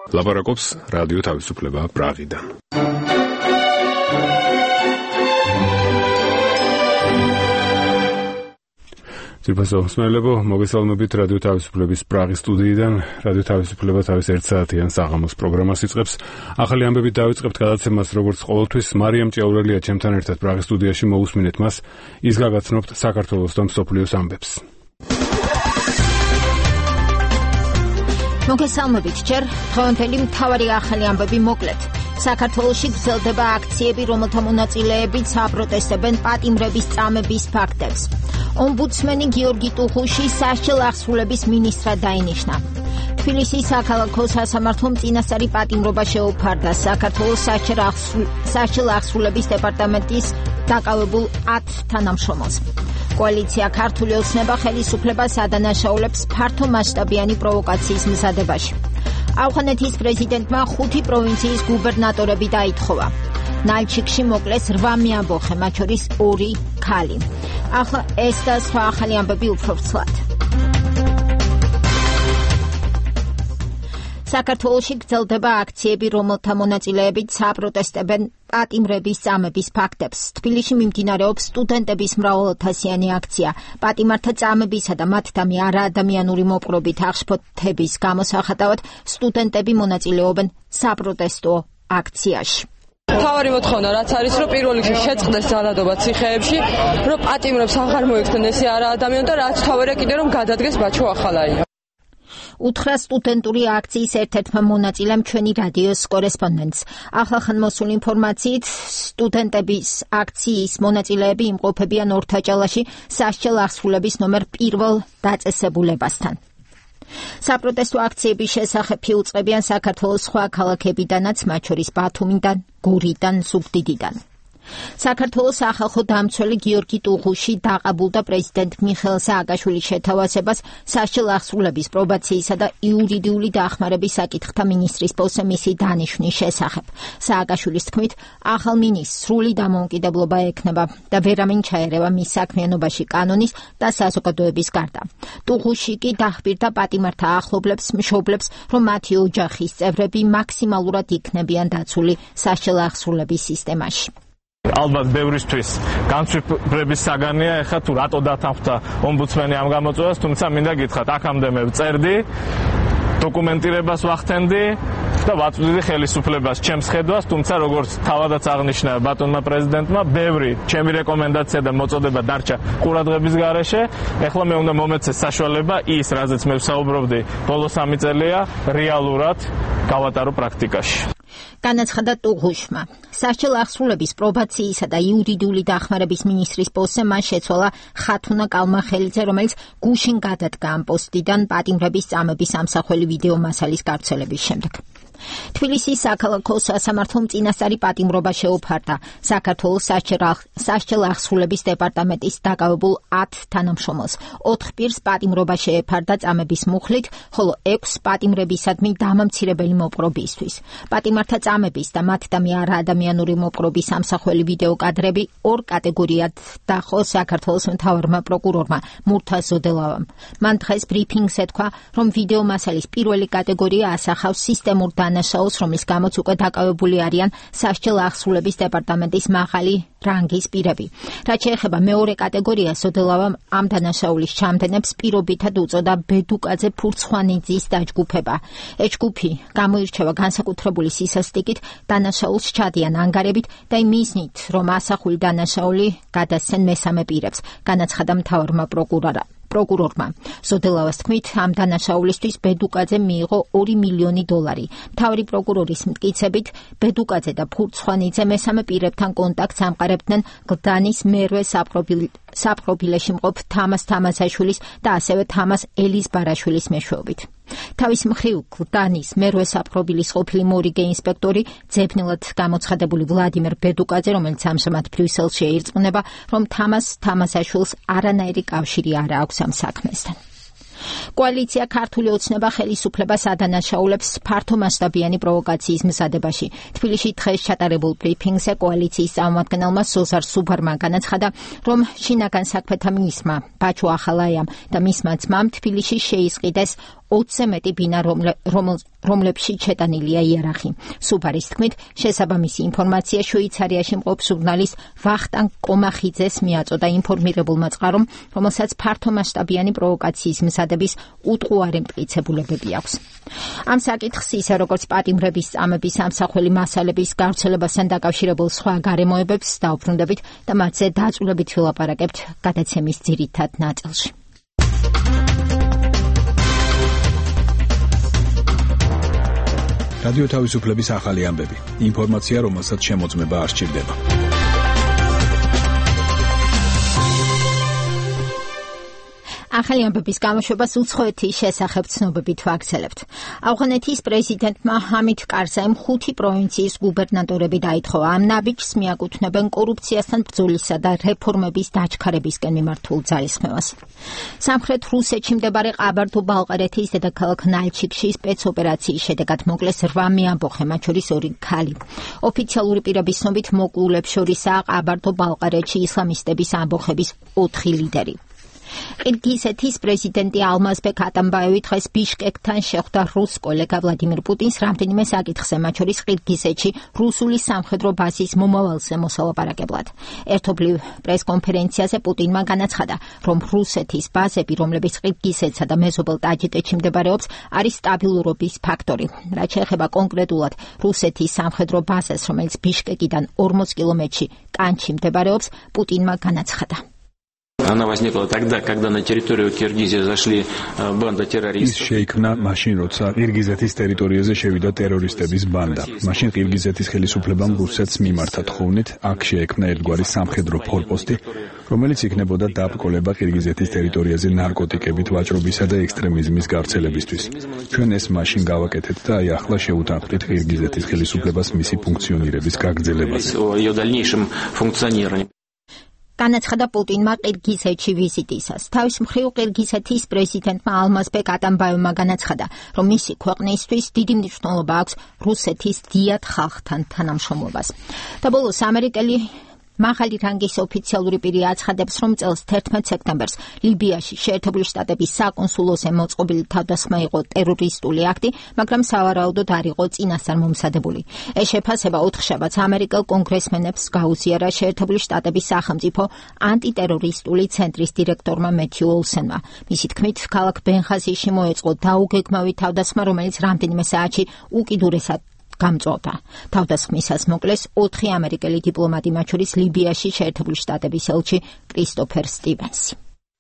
ლაპარაკობს რადიო თავისუფლება პრაღიდან. ძირფასო მსმენელებო, მოგესალმებით რადიო თავისუფლების პრაღის სტუდიიდან. რადიო თავისუფლება თავის 1 საათიან საღამოს პროგრამას იწყებს. ახალი ამბებით დავიწყებთ გადაცემას, როგორც ყოველთვის. მარიამ ჭიაურელია ჩემთან ერთად პრაღის სტუდიაში, მოусმინეთ მას. ის გაგაცნობთ საქართველოს და მსოფლიოს ამბებს. მოგესალმებით, ჯერ დღევანდელი მთავარი ახალი ამბები მოკლედ. საქართველოში გრძელდება აქციები, რომელთა მონაწილეებიც აპროტესტებენ პატიმრების წამების ფაქტებს. ომბუდსმენი გიორგი ტუღუში სასჯელ აღსრულების მინისტრად დაინიშნა. თბილისის საქალაქო სასამართლომ წინასწარი პატიმრობა შეუფარდა საქართველოს სასჯელ აღსრულების დეპარტამენტის დაკავებულ 10 თანამშრომელს. კოალიცია ქართული ოცნება ხელისუფლებას ადანაშაულებს ფართომასშტაბიანი პროვოკაციის მზადებაში. ავღანეთის პრეზიდენტმა 5 პროვინციის გუბერნატორები დაითხოვა. ნალჩიკში მოკლეს 8 მეამბოხე, მათ შორის 2 ქალი. ახლა ეს და სხვა ახალი ამბები უფრო ვრცლად. საქართველოში გრძელდება აქციები, რომელთა მონაწილეებით აპროტესტებენ პატიმრების წამების ფაქტებს. თბილისში მიმდინარეობს სტუდენტების მრავალათასიანი აქცია. პატიმართა წამებისა და მათთამი არაადამიანური მოპყრობით აღშფოთების გამოსახატავად სტუდენტები მონაწილეობენ საპროტესტო აქციაში. თავარი მოთხოვნა რაც არის, რომ პირველ რიგში შეწყდეს ძალადობა ციხეებში, რომ პატიმრებს აღარ მოექცნენ ესე არაადამიანი და რაც თავარია კიდე რომ გადადგეს ბაჩო ახალაია. უთხრა სტუდენტური აქციის ერთ-ერთმა მონაწილემ ჩვენი რადიოს კორესპონდენტს. ახლახან მოსული ინფორმაციით, სტუდენტების აქციის მონაწილეები იმყოფებიან ორთაჭალაში სასჯელ აღსრულების ნომერ 1 დაწესებულებასთან. საპროტესტო აქციების შესახებ იუწყებიან საქართველოს სხვა ქალაქებიდანაც, მათ შორის ბათუმიდან, გურიდან, ზუგდიდიდან. საქართველოს სახალხო დამცველი გიორგი ტუღუში დაყაბულდა პრეზიდენტ მიხეილ სააკაშვილის შეთავაზებას სასჯელ აღსრულების, პრობაციისა და იურიდიული დახმარების საკითხთა მინისტრის პოსტზე მისი დანიშვნის შესახებ. სააკაშვილის თქმით, ახალ მინისტრს სრული დამოუკიდებლობა ექნება და ვერავინ ჩაერევა მის საქმიანობაში კანონის და საზოგადოების გარდა. ტუღუში კი დაჰპირდა პატიმართა ახლობლებს, მშობლებს, რომ მათი ოჯახის წევრები მაქსიმალურად იქნებიან დაცული სასჯელ აღსრულების სისტემაში. ალბათ ბევრისთვის განსვიფრების საგანია ეხლა თუ რატო დათანხმდა ომბუდსმენი ამ გამოწვევას, თუმცა მინდა გითხრათ, აქამდე მე ვწერდი, დოკუმენტირებას ვახდენდი და ვაწვდიდი ხელისუფლებას ჩემს ხედვას, თუმცა როგორც თავადაც აღნიშნა ბატონმა პრეზიდენტმა, ბევრი ჩემი რეკომენდაცია და მოწოდება დარჩა ყურადღების გარეშე. ეხლა მე უნდა მომეცეს საშუალება ის, რაზეც მე ვსაუბრობდი ბოლო 3 წელია, რეალურად გავატარო პრაქტიკაში. განაცხადა ტუღუშმა. სასჯელ აღსრულების, პრობაციისა და იურიდიული დახმარების მინისტრის პოსტზე მან შეცვალა ხათუნა კალმახელიძე, რომელიც გუშინ გადადგა ამ პოსტიდან პატიმრების წამების ამსახველი ვიდეო მასალის გავრცელების შემდეგ. თბილისის საქალაქო სასამართლომ წინასწარი პატიმრობა შეუფარდა საქართველოს სასჯელ აღსრულების დეპარტამენტის დაკავებულ 10 თანამშრომელს. 4 პირს პატიმრობა შეეფარდა წამების მუხლით, ხოლო 6 პატიმრებისადმი დამამცირებელი მოპყრობისთვის. პატიმართა წამების და მათთამი არაადამიანური მოპყრობის ამსახველი ვიდეო კადრები 2 კატეგორიად დახო საქართველოს მთავარმა პროკურორმა მურთაზ ზოდელავამ. მან დღეს ბრიფინგზე თქვა, რომ ვიდეო მასალის პირველი კატეგორია ასახავს სისტემურ დანაშაულს, რომლის გამოც უკვე დაკავებული არიან სასჯელ აღსრულების დეპარტამენტის მაღალი რანგის პირები. რაც შეეხება მეორე კატეგორიას, ზოდელავამ ამ დანაშაულის ჩამდენებს პირობითად უწოდა ბედუკაძე ფურცხვანიძის დაჯგუფება. ეს ჯგუფი გამოირჩევა განსაკუთრებული სისასტიკით, დანაშაულს ჩადიან ანგარებით და იმ მიზნით, რომ ასახული დანაშაული გადასცენ მესამე პირებს, განაცხადა მთავარმა პროკურორმა. ზოდელავას თქმით, ამ დანაშაულისთვის ბედუკაძე მიიღო $2 მილიონი. მთავარი პროკურორის მტკიცებით, ბედუკაძე და ფურცხვანიძე მესამე პირებთან კონტაქტს ამყარებდნენ გლდანის მერვე საპყრობილეში მყოფ თამას თამაზაშვილის და ასევე თამას ელიზბარაშვილის მეშვეობით. თავის მხრივ გლდანის მერვე საპყრობილის ყოფილი მორიგე ინსპექტორი ძებნელად გამოცხადებული ვლადიმერ ბედუკაძე, რომელიც ამჟამად ბრიუსელში ეირწმუნება, რომ თამას თამაზაშვილს არანაირი კავშირი არ აქვს ამ საქმესთან. კოალიცია ქართული ოცნება ხელისუფლებას ადანაშაულებს ფართომასშტაბიანი პროვოკაციის მზადებაში. თბილისში დღეს ჩატარებულ ბრიფინგზე კოალიციის წარმომადგენელმა ზოზარ სუბარმან განაცხადა, რომ შინაგან საქმეთა მინისტრმა ბაჩო ახალაიამ და მისმა ძმამ თბილისში შეისყიდეს 20-ზე მეტი ბინა, რომლებშიც შეტანილია იარაღი. სუბარის თქმით, შესაბამისი ინფორმაცია შვეიცარიაში მყოფ ჟურნალისტ ვახტანგ კომახიძეს მიაწოდა ინფორმირებულმა წყარომ, რომელსაც ფართომასშტაბიანი პროვოკაციის მზადების უტყუარი მტკიცებულებები აქვს. ამ საკითხს ისე როგორც პატიმრების წამების ამსახველი მასალების გავრცელებასთან დაკავშირებულ სხვა გარემოებებს დავბრუნდებით და მათზე დაწვრილებით ვილაპარაკებთ გადაცემის ძირითად ნაწილში. რადიო თავისუფლების ახალი ამბები. ინფორმაცია, რომელსაც შემოწმება არ სჭირდება. ახალი ამბების გამოშვებას უცხოეთის შესახებ ცნობებით ვაგრძელებთ. ავღანეთის პრეზიდენტმა ჰამიდ კარზაიმ 5 პროვინციის გუბერნატორები დაითხოვა ამ ნაბიჯს მიაკუთვნებენ კორუფციასთან ბრძოლისა და რეფორმების დაჩქარებისკენ მიმართულ ძალისხმევას. სამხრეთ რუსეთში მდებარე ყაბარდო-ბალყარეთის დედაქალაქ ნალჩიკში სპეცოპერაციის შედეგად მოკლეს 8 ამბოხე, მათ შორის 2 ქალი. ოფიციალური პირების ცნობით მოკვლულებს შორისაა ყაბარდო-ბალყარეთში ისლამისტების ამბოხების 4 ლიდერი. ყირგიზეთის პრეზიდენტი ალმაზბეკ ატამბაევი დღეს ბიშკეკთან შეხვდა რუს კოლეგა ვლადიმირ პუტინს რამდენიმე საკითხზე, მათ შორის ყირგიზეთში რუსული სამხედრო ბაზის მომავალზე მოსალაპარაკებლად. ერთობლივ პრესკონფერენციაზე პუტინმა განაცხადა, რომ რუსეთის ბაზები, რომლებიც ყირგიზეთსა და მეზობელ ტაჯიკეთში მდებარეობს, არის სტაბილურობის ფაქტორი. რაც შეეხება კონკრეტულად რუსეთის სამხედრო ბაზას, რომელიც ბიშკეკიდან 40 კილომეტრში კანჩი მდებარეობს, პუტინმა განაცხადა. Она возникла тогда, когда на территорию Киргизии зашли банда террористов. შეიქმნა მაშინ, როცა ყირგიზეთის ტერიტორიაზე შევიდა ტერორისტების ბანდა. მაშინ ყირგიზეთის ხელისუფლებამ რუსეთს მიმართა თხოვნით, აქ შეექმნა ერთგვარი სამხედრო ფორპოსტი, რომელიც იქნებოდა დაბრკოლება ყირგიზეთის ტერიტორიაზე ნარკოტიკებით ვაჭრობისა და ექსტრემიზმის გავრცელებისთვის. ჩვენ ეს მაშინ გავაკეთეთ და აი ახლა შევუთანხმდით ყირგიზეთის ხელისუფლებას მისი ფუნქციონირების გაგრძელებაზე. განაცხადა პუტინმა ყირგიზეთში ვიზიტისას. თავის მხრივ ყირგიზეთის პრეზიდენტმა ალმაზბეკ ატამბაევმა განაცხადა, რომ მისი ქვეყნისთვის დიდი მნიშვნელობა აქვს რუსეთის დიად ხალხთან თანამშრომლობას. და ბოლოს ამერიკელი მაღალი რანგის ოფიციალური პირი აცხადებს, რომ წელს 11 სექტემბერს ლიბიაში შეერთებული შტატების საკონსულოზე მოწყობილი თავდასხმა იყო ტერორისტული აქტი, მაგრამ სავარაუდოდ არ იყო წინასწარ მომზადებული. ეს შეფასება ოთხშაბათს ამერიკელ კონგრესმენებს გაუზიარა შეერთებული შტატების სახელმწიფო ანტიტერორისტული ცენტრის დირექტორმა მეთიუ ოლსენმა. მისი თქმით, ქალაქ ბენღაზიში მოეწყო დაუგეგმავი თავდასხმა, რომელიც რამდენიმე საათში უკიდურესად გამწვავდა. თავდასხმისას მოკლეს 4 ამერიკელი დიპლომატი, მათ შორის ლიბიაში შეერთებული შტატების ელჩი კრისტოფერ სტივენსი.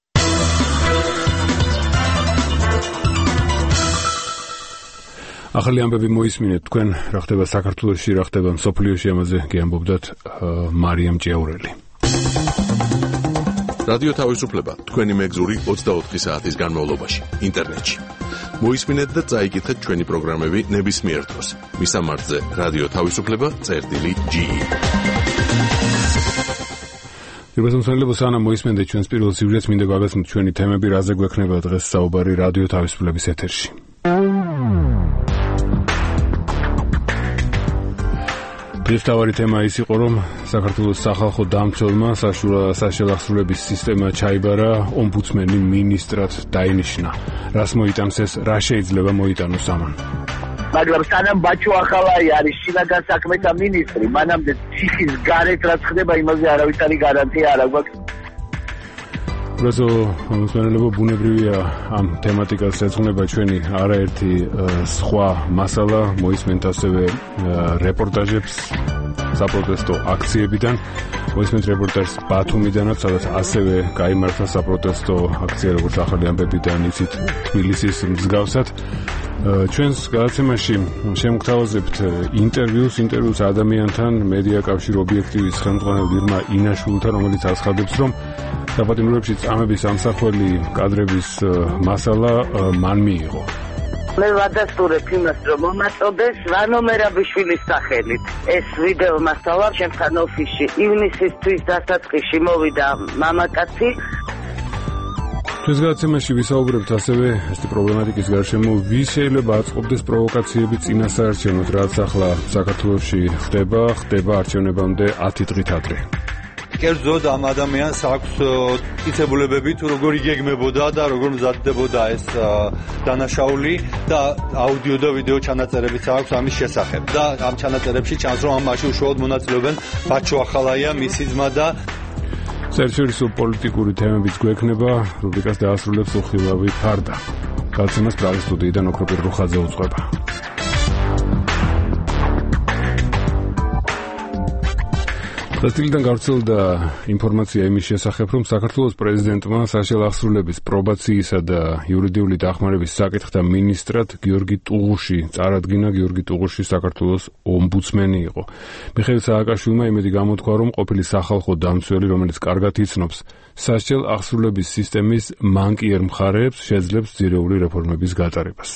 ახალი ამბები მოისმინეთ თქვენ, რა ხდება საქართველოში, რა ხდება მსოფლიოში, ამაზე გიამბობდათ მარიამ ჭიაურელი. რადიო თავისუფლება, თქვენი მეგზური 24 საათის განმავლობაში, ინტერნეტში. მოისმინეთ და წაიკითხეთ ჩვენი პროგრამები ნებისმიერ დროს. მისამართზე რადიო თავისუფლება.ge. Იბრძოლებო სანამ მოისმენთ ჩვენს პირველ სიუჟეტს, მინდა გავაგზავნოთ ჩვენი თემები, რაზე გვექნება დღეს საუბარი რადიო თავისუფლების ეთერში. დღევარი თემა ის იყო, რომ საქართველოს სახალხო დამცველმა საშელახსრულების სისტემა ჩაიბარა, ომბუდსმენი მინისტრად დაინიშნა. რას მოიტანს ეს, რა შეიძლება მოიტანოს ამან? მაგრამ სანამ ბაჩო ახალაი არის შინაგან საქმეთა მინისტრი, მანამდე ციხის გარეთ რაც ხდება, იმაზე არავითარი გარანტია არ აქვს. რაზო მოსმენელებო ბუნებრივია ამ თემატიკას ეძღვნება ჩვენი არაერთი სხვა მასალა, მოისმენთ ასევე რეპორტაჟებს საპროტესტო აქციებიდან, მოისმენთ რეპორტაჟს ბათუმიდანაც, სადაც ასევე გაიმართა საპროტესტო აქცია, როგორც ახალი ამბებიდან იცით, თბილისის მსგავსად. ჩვენს გადაცემაში შემოგთავაზებთ ინტერვიუს ადამიანთან, მედია კავშირ ობიექტივის ხელმძღვანელ ირმა ინაშვილთან, რომელიც აცხადებს, რომ საპატიმროებში წამების ამსახველი კადრების მასალა მან მიიღო. მე ვადასტურებ იმას, რომ მომაწოდეს ვანო მერაბიშვილის სახელით. ეს ვიდეო მასალა ჩემთან ოფისში ივნისისთვის დასაწყისში მოვიდა მამაკაცი. ჩვენს გადაცემაში ვისაუბრებთ ასევე ესეთი პრობლემატიკის გარშემო, ვის შეიძლება აწყობდეს პროვოკაციები წინასაარჩევნოდ, რაც ახლა საქართველოში ხდება არჩევნებამდე 10 დღით ადრე. კერძოდ ამ ადამიანს აქვს მტკიცებულებები თუ როგორ იგეგმებოდა და როგორ მზადდებოდა ეს დანაშაული და აუდიო და ვიდეო ჩანაწერებიც აქვს ამის შესახებ. და ამ ჩანაწერებში ჩანს, რომ ამ მასში უშუალოდ მონაწილეობენ ბაჩო ახალაია, მისი ძმა და საერთაშორისო პოლიტიკური თემებიც გვექნება, რუბრიკას დაასრულებს უხილავი ფარდა. გადაცემას პრაღის სტუდიიდან ოქროპირ რუხაძე უძღვება. დასტილიდან გავრცელდა ინფორმაცია იმის შესახებ, რომ საქართველოს პრეზიდენტმა საშიაო აღსრულების პრობაციისა და იურიდიული დახმარების საკითხთა მინისტრად გიორგი ტუღუში წარადგინა. გიორგი ტუღუში საქართველოს ომბუდსმენი იყო. მიხეილ სააკაშვილმა იმედი გამოთქვა, რომ ყოფილი სახალხო დამცველი, რომელიც კარგად იცნობს საშიაო აღსრულების სისტემის მანკიერ მხარეებს, შეძლებს ძირეული რეფორმების გატარებას.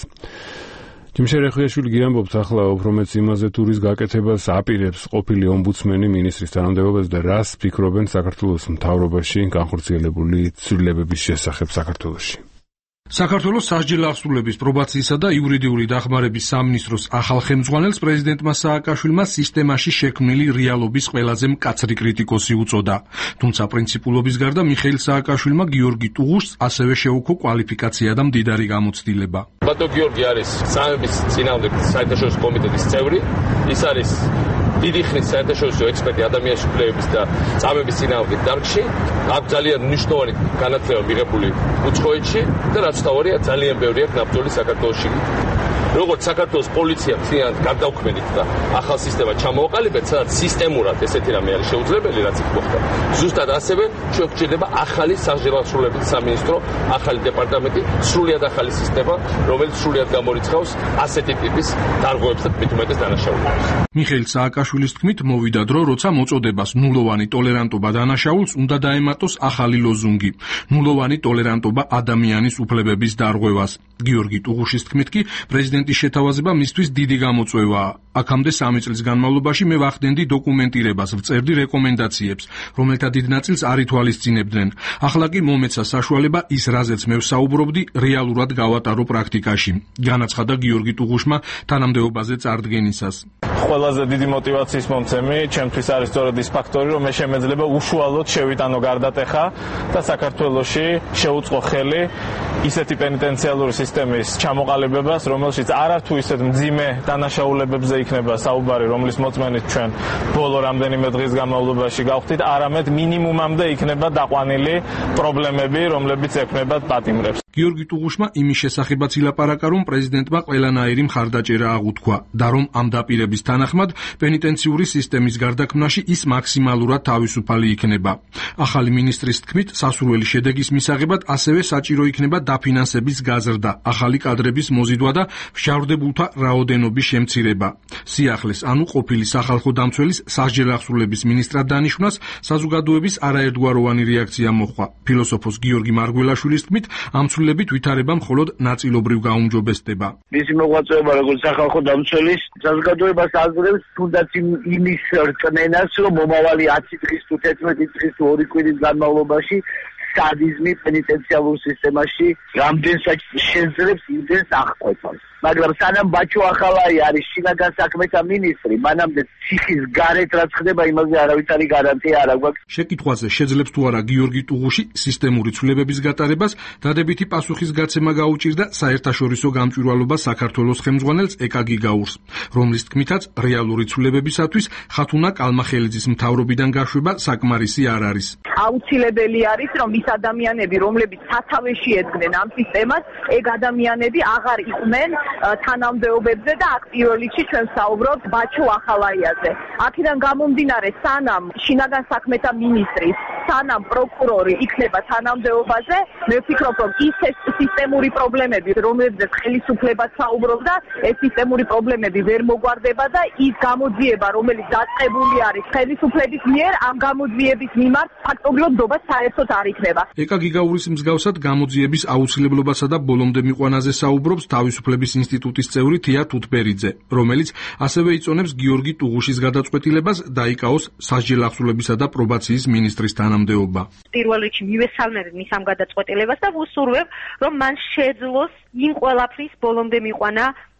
ჯიმშერ ეხუიაშვილი გიამბობს ახლა უფრო მეც იმაზე, თუ რის გაკეთებას აპირებს ყოფილი ომბუდსმენი მინისტრის თანამდებობას და რას ფიქრობენ საქართველოს მთავრობაში განხორციელებული ცვლილებების შესახებ საქართველოში. საქართველოს სასჯელ აღსრულების პრობაციისა და იურიდიული დახმარების სამინისტროს ახალ ხელმძღვანელს პრეზიდენტმა სააკაშვილმა სისტემაში შექმნილი რეალობის ყველაზე მკაცრი კრიტიკოსი უწოდა. თუმცა პრინციპულობის გარდა მიხეილ სააკაშვილმა გიორგი ტუღუშს ასევე შეუქო კვალიფიკაცია და მდიდარი გამოცდილება. ბატონო გიორგი არის სამების წინააღმდეგ საერთაშორისო კომიტეტის წევრი, ის არის დიდი ხნის საერთაშორისო ექსპერტი ადამიანის უფლებების და წამების წინააღმდეგ დარგში, აქვს ძალიან მნიშვნელოვანი განათლება მიღებული უცხოეთში და რაც თავარია ძალიან ბევრი აქვს ნაბრძოლი საქართველოში. როგორც საქართველოს პოლიცია მთლიანად გარდაუქმნით და ახალ სისტემა ჩამოაყალიბეთ, სადაც სისტემურად ესეთი რამე არის შეუძლებელი, რაც იქ მოხდა. ზუსტად ასევე ჩვენ გვჭირდება ახალი სასჯელო აღსრულების სამინისტრო, ახალი დეპარტამენტი, სრულიად ახალი სისტემა, რომელიც სრულიად გამორიცხავს ასეთი ტიპის დარღვევებს და მithumetes დანაშაულებს. მიხეილ სააკაშვილის თქმით, მოვიდა დრო, როცა მოწოდებას ნულოვანი ტოლერანტობა დანაშაულს უნდა დაემატოს ახალი ლოზუნგი. ნულოვანი ტოლერანტობა ადამიანის უფლებების დარღვევას. გიორგი ტუღუშის თქმით კი პრეზიდენტის შეთავაზება მისთვის დიდი გამოწვევაა. აქამდე 3 წლის განმავლობაში მე ვახდენდი დოკუმენტირებას, ვწერდი რეკომენდაციებს, რომელთა დიდ ნაწილს არ ითვალისწინებდნენ. ახლა კი მომეცა საშუალება ის, რაზეც მე ვსაუბრობდი, რეალურად გავატარო პრაქტიკაში. განაცხადა გიორგი ტუღუშმა თანამდებობაზე წარდგენისას. ყველაზე დიდი мотиваციის მომცემი ჩემთვის არის სწორედ ის ფაქტორი, რომ მე შემეძლება უშუალოდ შევიტანო გარდატეხა და საქართველოში შეუწყო ხელი ისეთი პენიტენციალური სისტემის ჩამოყალიბებას, რომელშიც არათუ ისეთ მძიმე დანაშაულებებზე იქნება საუბარი, რომლის მოწმენით ჩვენ ბოლო რამდენიმე დღის განმავლობაში გავხდით, არამედ მინიმუმამდე იქნება დაყვანილი პრობლემები, რომლებიც ექმნებათ პატიმრებს. გიორგი ტუღუშმა იმის შესახებაც ილაპარაკა, რომ პრეზიდენტმა ყველანაირი მხარდაჭერა აღუთქვა და რომ ამ დაპირების თანახმად პენიტენციური სისტემის გარდაქმნაში ის მაქსიმალურად თავისუფალი იქნება. ახალი მინისტრის თქმით, სასურველი შედეგის მისაღებად ასევე საჭირო იქნება დაფინანსების გაზრდა, ახალი კადრების მოზიდვა და მშავრდებულთა რაოდენობის შემცირება. სიახლეს, ანუ ყოფილი სახალხო დამცველის სასჯელ აღსრულების მინისტრად დანიშვნას საზოგადოების არაერთგვაროვანი რეაქცია მოჰყვა. ფილოსოფოს გიორგი მარგველაშვილის თქმით, ამ ცვლილებით ვითარება მხოლოდ ნაწილობრივ გაუმჯობესდება. მისი მოღვაწეობა როგორც სახალხო დამცველის საზოგადოებას აზრებს თუნდაც იმის რწმენას, რომ მომავალი 10 დღის თუ 11 დღის თუ 2 კვირის განმავლობაში სადიზმი პენიტენციალურ სისტემაში რამდენსაც შეძლებს იმდენს აღკვეთავს. მაგრამ სანამ ბაჩო ახალაი არის შინაგან საქმეთა მინისტრი, მანამდე ციხის გარეთ რაც ხდება, იმაზე არავითარი გარანტია არ აქვს. შეკითხვაზე შეძლებს თუ არა გიორგი ტუღუში სისტემური ცვლილებების გატარებას, დადებითი პასუხის გაცემა გაუჭირდა საერთაშორისო გამჭვირვალობა საქართველოს ხელმძღვანელს ეკაგი გაურს, რომლის თქმითაც რეალური ცვლილებებისათვის ხათუნა კალმახელიძის მთავრობიდან გაშვება საკმარისი არ არის. აუცილებელი არის, რომ ის ადამიანები, რომლებიც სათავეში ედგნენ ამ სისტემას, ეგ ადამიანები აღარ იყვნენ თანამდებობებზე და აქ პირველ რიგში ჩვენ ვსაუბრობთ ბაჩო ახალაიაზე. აქედან გამომდინარე, სანამ შინაგან საქმეთა მინისტრის, სანამ პროკურორი იქნება თანამდებობაზე, მე ვფიქრობ, რომ ის სისტემური პრობლემები, რომლებზეც ხელისუფლება საუბრობდა, ეს სისტემური პრობლემები ვერ მოგვარდება და ის გამოძიება, რომელიც დაწყებული არის ხელისუფლების მიერ, ამ გამოძიების მიმართ ფაქტობრივად ნდობა საერთოდ არ იქნება. ეკაგი გაურის მსგავსად გამოძიების აუცილებლობასა და ბოლომდე მიყვანაზე საუბრობს თავისუფლების ინსტიტუტის წევრი თია თუთბერიძე, რომელიც ასევე იწონებს გიორგი ტუღუშის გადაწყვეტილებას დაიკავოს სასჯელ აღსრულებისა და პრობაციის მინისტრის თანამდებობა. პირველ რიგში მივესალმებ მის ამ გადაწყვეტილებას და ვუსურვებ, რომ მან შეძლოს იმ ყველაფრის ბოლომდე მიყვანა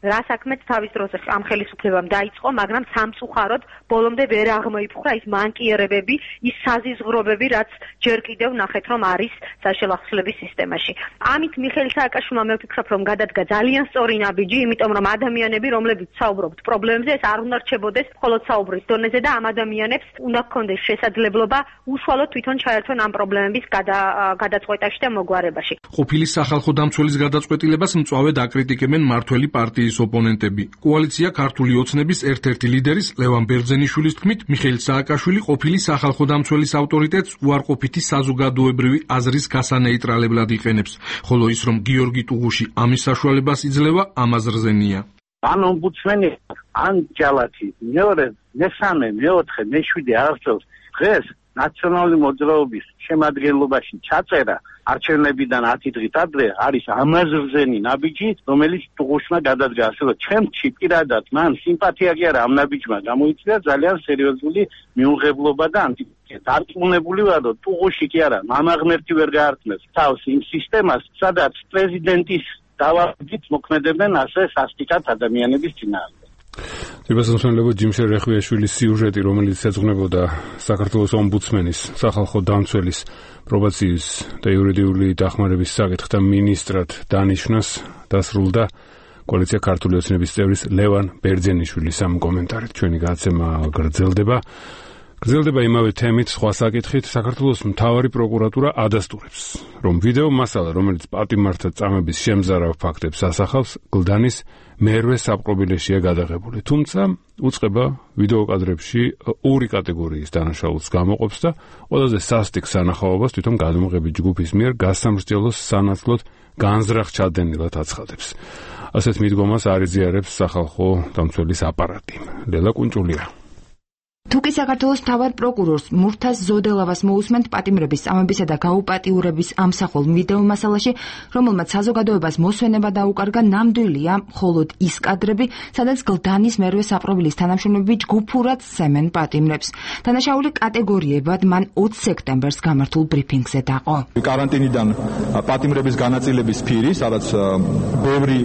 რა საქმეც თავის დროზე ამ ხელისუფლებამ დაიწყო, მაგრამ სამწუხაროდ ბოლომდე ვერ აღმოიფხვრა ის მანკიერებები, ის საზიზღვრობები, რაც ჯერ კიდევ ნახეთ, რომ არის საშელახსლების სისტემაში. ამით მიხეილ სააკაშვილმა მე ვფიქრობ, რომ გადადგა ძალიან სწორი ნაბიჯი, იმიტომ რომ ადამიანები, რომლებიც საუბრობთ პრობლემებზე, ეს არ უნდა რჩებოდეს მხოლოდ საუბრის დონეზე და ამ ადამიანებს უნდა ჰქონდეს შესაძლებლობა უშუალოდ თვითონ ჩაერთონ ამ პრობლემების გადაწყვეტაში და მოგვარებაში. ყოფილი სახალხო დამცველის გადაწყვეტილებას მწვავედ აკრიტიკებენ მართველი პარტიის ოპონენტები. კოალიცია ქართული ოცნების ერთ-ერთი ლიდერის ლევან ბერძენიშვილის თქმით, მიხეილ სააკაშვილი ყოფილი სახალხო დამცველის ავტორიტეტს უარყოფითი საზოგადოებრივი აზრის გასანეიტრალებლად იყენებს, ხოლო ის, რომ გიორგი ტუღუში ამის საშუალებას იძლევა, ამ აზრზენია. ან ომბუდსმენი, ან ჯალათი, მეორე, მესამე, მეოთხე, მეშვიდე არასდროს დღეს ნაციონალური მოძრაობის შემადგენლობაში ჩაწერა არჩევნებიდან 10 დღით ადრე არის ამაზრზენი ნაბიჯი, რომელიც ტუღუშმა გადადგა. ასე რომ ჩემში პირადად მან სიმპათია კი არა ამ ნაბიჯმა გამოიწვია ძალიან სერიოზული მიუღებლობა და ანტიპათია. დარწმუნებული ვარ, რომ ტუღუში კი არა, მამაღმერთი ვერ გაართმევს თავს იმ სისტემას, სადაც პრეზიდენტის დავარდით მოქმედებენ ასე სასტიკად ადამიანების წინააღმდეგ. ძირფასმსმენელებო ჯიმშე რეხვიაშვილის სიუჟეტი, რომელიც ეძღვნებოდა საქართველოს ომბუდსმენის, სახალხო დამცველის პრობაციის და იურიდიული დახმარების საკითხთა მინისტრად დანიშვნას დასრულდა კოალიცია ქართული ოცნების წევრის ლევან ბერძენიშვილის ამ კომენტარით. ჩვენი გადაცემა გრძელდება. გრძელდება იმავე თემით, სხვა საკითხით. საქართველოს მთავარი პროკურატურა ადასტურებს, რომ ვიდეო მასალა, რომელიც პატიმართა წამების შემზარავ ფაქტებს ასახავს, გლდანის მერვე საპყრობილეშია გადაღებული. თუმცა უწყება ვიდეო კადრებში ორი კატეგორიის დანაშაულს გამოყოფს და ყველაზე სასტიკ სანახაობას თვითონ გადმოღები ჯგუფის მიერ გასამრჯელოს სანაცვლოდ განზრახ ჩადენილად აცხადებს. ასეთ მიდგომას არ იზიარებს სახალხო დამცველის აპარატი. ლელა კუნჭულია. თუკი საქართველოს მთავარ პროკურორს მურთაზ ზოდელავას მოусმენთ პატიმრების წამებისა და გაუპატიურების ამსახველ ვიდეო მასალაში, რომელმაც საზოგადოებას მოსვენება დაუკარგა, ნამდვილია მხოლოდ ის კადრები, სადაც გლდანის მერვე საპყრობილის თანამშრომლები ჯგუფურად სცემენ პატიმრებს. დანაშაული კატეგორიებად მან 20 სექტემბერს გამართულ ბრიფინგზე დაყო. კარანტინიდან პატიმრების განაწილების ფირი, სადაც ბევრი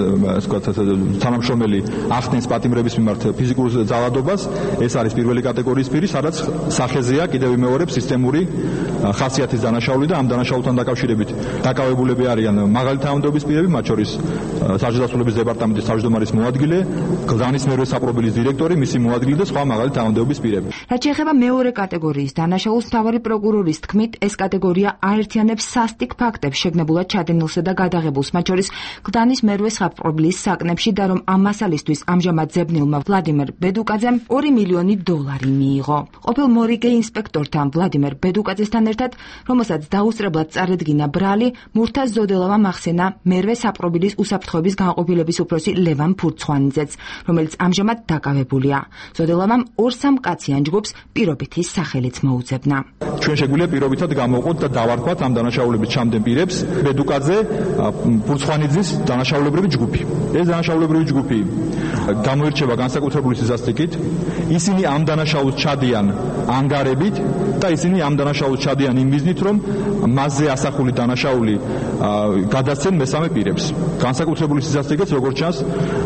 თანამშრომელი ახდენს პატიმრების მიმართ ფიზიკურ ძალადობას, ეს არის პირველი კატეგორიის ფირი, სადაც სახეზეა კიდევ მეორე სისტემური ხასიათის დანაშაული და ამ დანაშაულთან დაკავშირებით დაკავებულები არიან მაღალი თანამდებობის პირები, მათ შორის საჯარისმოძღვრების დეპარტამენტის თავმჯდომარის მოადგილე, გლდანის მერვე საპყრობილის დირექტორი, მისი მოადგილე და სხვა მაღალი თანამდებობის პირები. რაც შეეხება მეორე კატეგორიის დანაშაულს, მთავარი პროკურორის თქმით, ეს კატეგორია აერთიანებს სასტიკ ფაქტებს შეგნებულად ჩადენილსა და გადაღებულს, მათ შორის გლდანის მერვე საპყრობილის საკნებში და რომ ამ მასალისთვის ამჟამად ძებნილმა ვლადიმერ ბედუკაძემ 2 მილიონი დოლარი მიიღო. ყოფილ მორიგე ინსპექტორთან ვლადიმერ ბედუკაძესთან ერთად, რომელსაც დაუსწრებლად წარედგინა ბრალი, მურთაზ ზოდელავამ ახსენა მერვე საპყრობილის უსაფრთხოების განყოფილების უფროსი ლევან ფურცხვანიძეც, რომელიც ამჟამად დაკავებულია. ზოდელავამ 2-3 კაციან ჯგუფს პირობითი სახელიც მოუძებნა. ჩვენ შეგვიძლია პირობითად გამოვყოთ და დავარქვათ ამ დანაშაულების ჩამდენ პირებს ბედუკაძე, ფურცხვანიძის დანაშაულებრივი ჯგუფი. ეს დანაშაულებრივი ჯგუფი გამოირჩევა განსაკუთრებული სისასტიკით. ისინი ამ დანაშაულს ჩადიან ანგარებით და ისინი ამ დანაშაულს ჩადიან იმ მიზნით, რომ მასზე ასახული დანაშაული გადასცენ მესამე პირებს. განსაკუთრებული სისასტიკეც, როგორც ჩანს,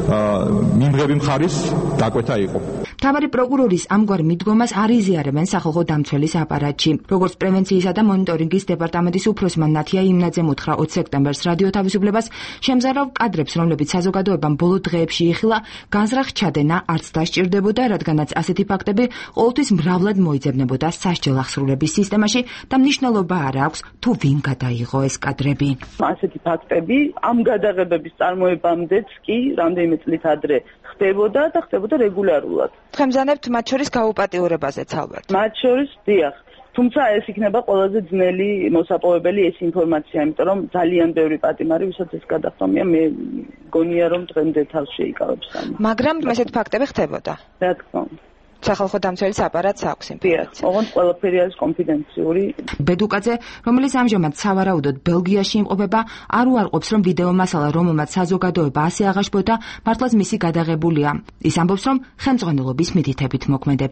მიმღები მხარის დაკვეთა იყო. მთავარი პროკურორის ამგვარ მიდგომას არ იზიარებენ სახალხო დამცველის აპარატში. როგორც პრევენციისა და მონიტორინგის დეპარტამენტის უფროსმა ნათია იმნაძემ უთხრა 20 სექტემბერს რადიო თავისუფლებას, შემზარავ კადრებს, რომლებიც საზოგადოებამ ბოლო დღეებში იხილა, განზრახ ჩადენა არც დასჭირდებოდა, რადგანაც ასეთი ფაქტები ყოველთვის მრავლად მოიძებნებოდა სასჯელ ახსრულების სისტემაში და მნიშვნელობა არ აქვს თუ ვინ გადაიღო ეს კადრები. ასეთი ფაქტები ამ გადაღებების წარმოებამდეც კი რამდენიმე წლით ადრე ხდებოდა და ხდებოდა რეგულარულად. ხემზანებთ მათ შორის გაუპატიურებაზეც ალბათ. მათ შორის დიახ. თუმცა ეს იქნება ყველაზე ძნელი მოსაპოვებელი ეს ინფორმაცია, იმიტომ რომ ძალიან ბევრი პატიმარი, ვისაც ეს გადახდომია, მე გონია რომ დღემდე თავს შეიკავებს ამ. მაგრამ ესეთ ფაქტები ხდებოდა. რა თქმა უნდა. სახალხო დამცველის აპარატს აქვს ინფორმაცია. ოღონდ ყველაფერი არის კონფიდენციური. ბედუკაძე, რომელიც ამჟამად სავარაუდოდ ბელგიაში იმყოფება, არ უარყოფს, რომ ვიდეო მასალა, რომელმაც საზოგადოება ასე აღაშფოთა, მართლაც მისი გადაღებულია. ის ამბობს, რომ ხელმძღვანელობის მითითებით მოქმედებდა.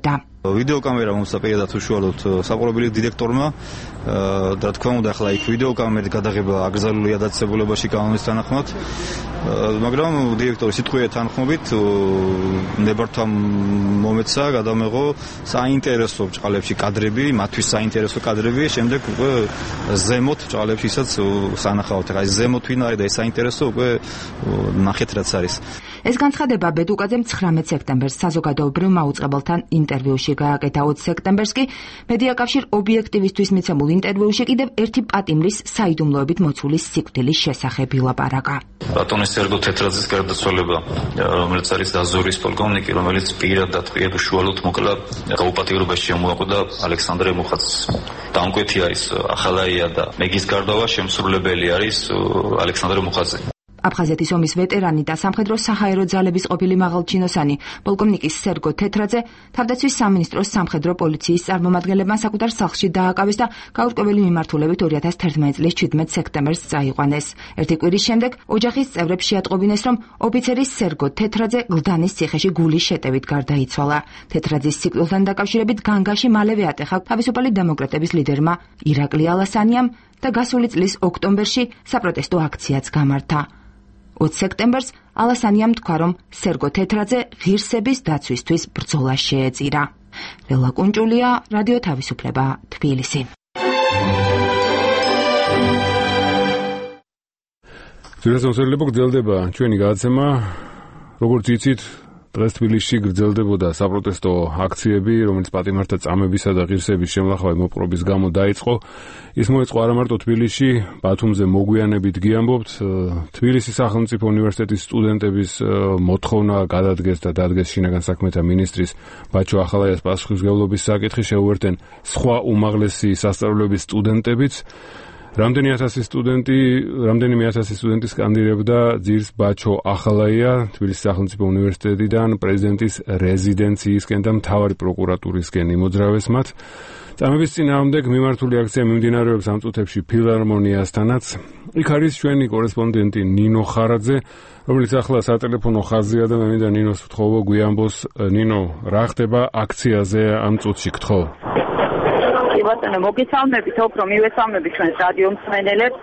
ვიდეოკამერა მომსა პირადად უშუალოდ საყურებელი დირექტორმა და თქვა უნდა ახლა იქ ვიდეოკამერით გადაღება აკრძალულია დაწესებულებაში კანონის თანახმად, მაგრამ დირექტორის სიტყვიერ თანხმობით ნებართვამ მომეცა გადამეღო საინტერესო ბრჭყალებში კადრები, მათთვის საინტერესო კადრები, შემდეგ უკვე ზემოთ ბრჭყალებშისაც სანახავთ. აი ზემოთ ვინ არის და ეს საინტერესო უკვე ნახეთ რაც არის. ეს განცხადება ბედუკაძემ 19 სექტემბერს საზოგადოებრივ მაუწყებელთან ინტერვიუში გააკეთა. 20 სექტემბერს კი მედიაკავშირ ობიექტივისთვის მიცემულ ინტერვიუში კიდევ ერთი პატიმრის საიდუმლოებით მოცული სიკვდილის შესახებ ილაპარაკა. ბატონის სერგო თეთრაძის გარდაცვალება, რომელიც არის დაზორის პოლკოვნიკი, რომელიც პირადად უშუალოდ მოკლა გაუპატიურებაში შემოაყვდა ალექსანდრე მუხაძეს. დამკვეთი არის ახალაია და მეგის გარდავა შემსრულებელი არის ალექსანდრე მუხაძე. აფხაზეთის ომის ვეტერანი და სამხედრო საჰაერო ძალების ყოფილი მაღალჩინოსანი პოლკოვნიკი სერგო თეთრაძე თავდაცვის სამინისტროს სამხედრო პოლიციის წარმომადგენლებმა საკუთარ სახლში დააკავეს და გაურკვეველი მიმართულებით 2011 წლის 17 სექტემბერს წაიყვანეს. ერთი კვირის შემდეგ ოჯახის წევრებს შეატყობინეს, რომ ოფიცერი სერგო თეთრაძე გლდანის ციხეში გულის შეტევით გარდაიცვალა. თეთრაძის სიკვდილთან დაკავშირებით განგაში მალევე ატეხა თავისუფალი დემოკრატების ლიდერმა ირაკლი ალასანიამ და გასული წლის ოქტომბერში საპროტესტო აქციაც გამართა. 20 სექტემბერს ალასანიამ თქვა, რომ სერგო თეთრაძე ღირსების დაცვისთვის ბრძოლა შეეწირა. ლელა კუნჭულია, რადიო თავისუფლება, თბილისი. ძირასამსახურებო გრძელდება ჩვენი გადაცემა, როგორც იცით, დღეს თბილისში გრძელდებოდა საპროტესტო აქციები, რომელიც პატიმართა წამებისა და ღირსების შემლახავი მოპყრობის გამო დაიწყო. ის მოეწყო არა მარტო თბილისში, ბათუმზე მოგვიანებით გიამბობთ. თბილისის სახელმწიფო უნივერსიტეტის სტუდენტების მოთხოვნა გადადგეს და დადგეს შინაგან საქმეთა მინისტრის ბაჩო ახალაიას პასუხისმგებლობის საკითხი, შეუერთდნენ სხვა უმაღლესი სასწავლებლების სტუდენტებიც. რამდენიმე ათასი სტუდენტი სკანდირებდა ძირს ბაჩო ახალაია თბილისის სახელმწიფო უნივერსიტეტიდან პრეზიდენტის რეზიდენციისკენ და მთავარი პროკურატურისკენ იმოძრავეს მათ. წამების წინააღმდეგ მიმართული აქცია მიმდინარეობს ამ წუთებში ფილარმონიასთანაც. იქ არის ჩვენი კორესპონდენტი ნინო ხარაძე, რომელიც ახლა სატელეფონო ხაზია და მე მინდა ნინოს ვთხოვო გვიამბოს. ნინო, რა ხდება აქციაზე ამ წუთში გთხოვ? ბატონო, მოგესალმებით, უფრო მივესალმებით ჩვენს რადიო მსმენელებს.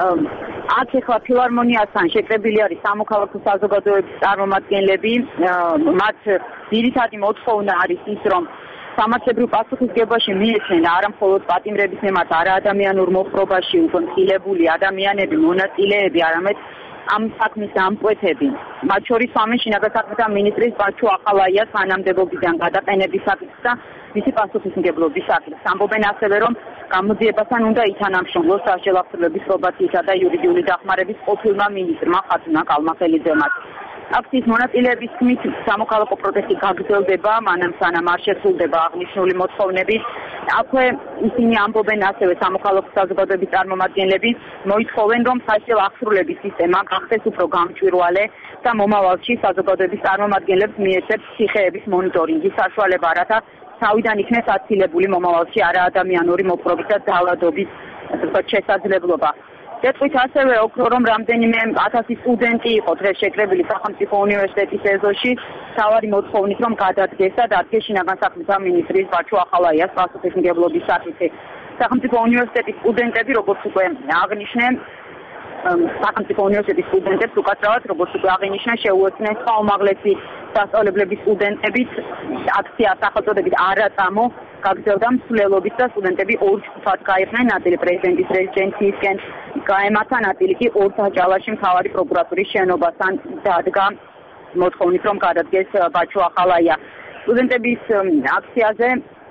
აქ ახლა ფილარმონიასთან შეკრებილი არის სამოქალაქო საზოგადოების წარმომადგენლები. მათ ძირითადი მოთხოვნა არის ის, რომ სამართლებრივ პასუხისმგებაში მიეცნენ არა მხოლოდ პატიმრების მიმართ არაადამიანურ მოპყრობაში უკმაყოფილებული ადამიანები, მონაწილეები, არამედ ამ საქმის დამკვეთები. მათ შორის ამენ შინაგან საქმეთა მინისტრის ბაჩო ახალაიას თანამდებობიდან გადაყენების საკითხს და მისი პასუხისმგებლობის საკითხს. ამბობენ ასევე, რომ გამოძიებასთან უნდა ითანამშრომლოს სასჯელ აღსრულების პრობაციისა და იურიდიული დახმარების ყოფილმა მინისტრმა ხათუნა კალმახელიძემ. აქციის მონაწილეების თქმით, სამოქალაქო პროტესტი გაგრძელდება, მანამ სანამ არ შესრულდება აღნიშნული მოთხოვნები. აქვე ისინი ამბობენ ასევე სამოქალაქო საზოგადოების წარმომადგენლები მოითხოვენ, რომ სასჯელ აღსრულების სისტემა გახდეს უფრო გამჭვირვალე და მომავალში საზოგადოების წარმომადგენლებს მიეცეს ციხეების მონიტორინგის საშუალება, რათა თავიდან იქნეს აცილებული მომავალში არაადამიანური მოპყრობის და დაავადობის შესაძლებლობა. Tetwit ასევე ოქრო რომ რამდენიმე 1000 სტუდენტი იყო დღეს შეკრებილი სახელმწიფო უნივერსიტეტის ეზოში, თავარი მოთხოვნით რომ გადადგეს და დადგეს შინაგან საქმეთა მინისტრის ბაჩო ახალაიას პასუხისმგებლობის საკითხი. სახელმწიფო უნივერსიტეტის სტუდენტები, როგორც უკვე აღნიშნე, სახელმწიფო უნივერსიტეტის სტუდენტებს უკაცრავად, როგორც უკვე აღინიშნა, შეუერთდნენ სხვა უმაღლესი სასწავლებლების სტუდენტებით აქცია სახელწოდებით არაწამო გაგრძელდა მსვლელობით და სტუდენტები ორ ჯგუფად გაიყვნენ, ნაწილი პრეზიდენტის რეზიდენციისკენ გაემართა, ნაწილი კი ორთაჭალაში მთავარი პროკურატურის შენობასთან დადგა მოთხოვნით რომ გადადგეს ბაჩო ახალაია. სტუდენტების აქციაზე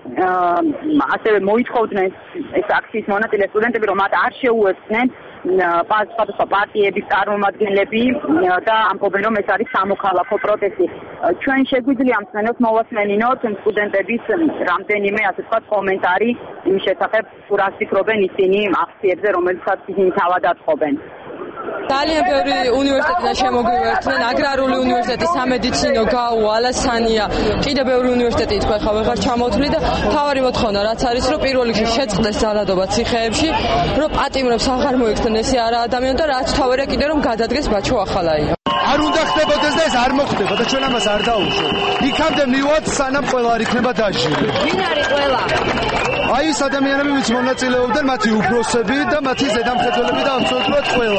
ასევე მოითხოვდნენ ეს აქციის მონაწილე სტუდენტები, რომ მათ არ შეუერთდნენ სხვადასხვა პარტიების წარმომადგენლები და ამბობენ, რომ ეს არის სამოქალაქო პროტესტი. ჩვენ შეგვიძლია მსმენელს მოვასმენინოთ სტუდენტების რამდენიმე ასე ვთქვათ კომენტარი იმ შესახებ, რა ფიქრობენ ისინი აქციებზე, რომელსაც ისინი თავად აწყობენ. ძალიან ბევრი უნივერსიტეტიდან შემოგვიერთდნენ, აგრარული უნივერსიტეტი, სამედიცინო, გაუ, ალასანია, კიდევ ბევრი უნივერსიტეტი თქვა ხა ვეღარ ჩამოთვლი და თავარი მოთხოვნა რაც არის, რომ პირველ რიგში შეწყდეს ძალადობა ციხეებში, რომ პატიმრებს აღარ მოიქცნენ ესე არა ადამიანი და რაც თავარია კიდევ რომ გადადგეს ბაჩო ახალაია. არ უნდა ხდებოდეს და ეს არ მოხდება და ჩვენ ამას არ დაუშვებთ. იქამდე მივად სანამ ყველა არ იქნება დაჟილი. ვინ არის ყველა? აი ეს ადამიანები, ვინც მონაწილეობდნენ, მათი უფროსები და მათი ზედამხედველები და აბსოლუტურად ყველა.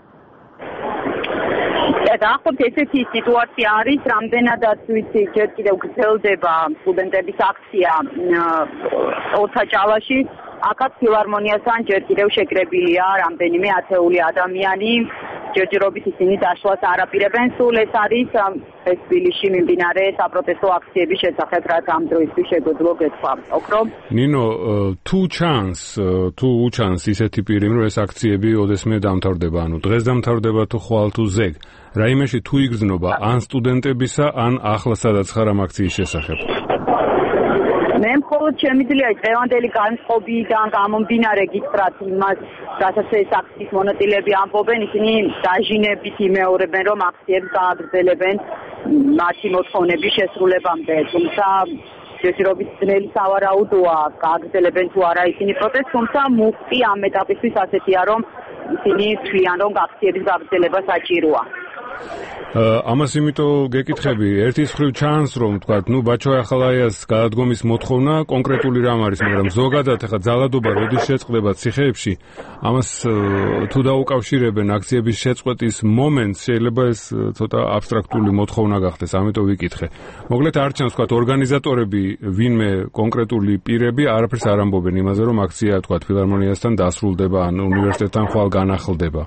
ახლა ესეთი სიტუაცია არის, რამდენადაც ვიცი, ჯერ კიდევ გრძელდება სტუდენტების აქცია ოთაჭალაში. აქაც ფილარმონიასთან ჯერ კიდევ შეკრებილია რამდენიმე ათეული ადამიანი. ჯერჯერობით ისინი დაშლას არ აპირებენ. სულ ეს არის ეს თბილისში მიმდინარე საპროტესტო აქციების შესახებ, რაც ამ დროისთვის შეგვეძლო გეთქვა. ოქრო? ნინო, თუ უჩანს ისეთი პირი, რომ ეს აქციები ოდესმე დამთავრდება, ანუ დღეს დამთავრდება თუ ხვალ თუ ზეგ, რაიმეში თუ იგრძნობა ან სტუდენტებისა, ან ახლა სადაც ხარ ამ აქციის შესახებ? მე მხოლოდ შემიძლია დღევანდელი განწყობიდან გამომდინარე გითხრათ იმას, რასაც ეს აქციის მონაწილეები ამბობენ, ისინი დაჟინებით იმეორებენ, რომ აქციებს გააგრძელებენ მათი მოთხოვნების შესრულებამდე, თუმცა ჯერჯერობით ძნელი სავარაუდოა გააგრძელებენ თუ არა ისინი პროტესტს, თუმცა მუხტი ამ ეტაპისთვის ასეთია, რომ ისინი თვლიან, რომ აქციების გაგრძელება საჭიროა. ამას იმიტომ გეკითხები, ერთის მხრივ ჩანს, რომ თქვა, ბაჩო ახალაიას გადადგომის მოთხოვნა კონკრეტული რამ არის, მაგრამ ზოგადად ახლა ძალადობა როდის შეწყდება ციხეებში, ამას თუ დაუკავშირებენ აქციების შეწყვეტის მომენტს, შეიძლება ეს ცოტა აბსტრაქტული მოთხოვნა გახდეს, ამიტომ ვიკითხე. მოკლედ არ ჩანს, თქვა, ორგანიზატორები, ვინმე კონკრეტული პირები არაფერს არ ამბობენ იმაზე, რომ აქცია, თქვა, ფილარმონიასთან დასრულდება, ან უნივერსიტეტთან ხვალ განახლდება.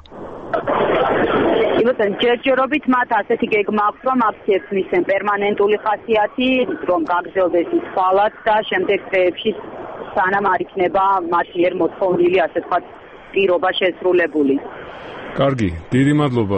ჯერჯერობით მათ ასეთი გეგმა აქვს, რომ აქციებს მისცენ პერმანენტული ხასიათი, რომ გაგრძელდეს ის ხვალად და შემდეგ დღეებში სანამ არ იქნება მათ მიერ მოთხოვნილი, ასე ვთქვათ, პირობა შესრულებული. კარგი, დიდი მადლობა.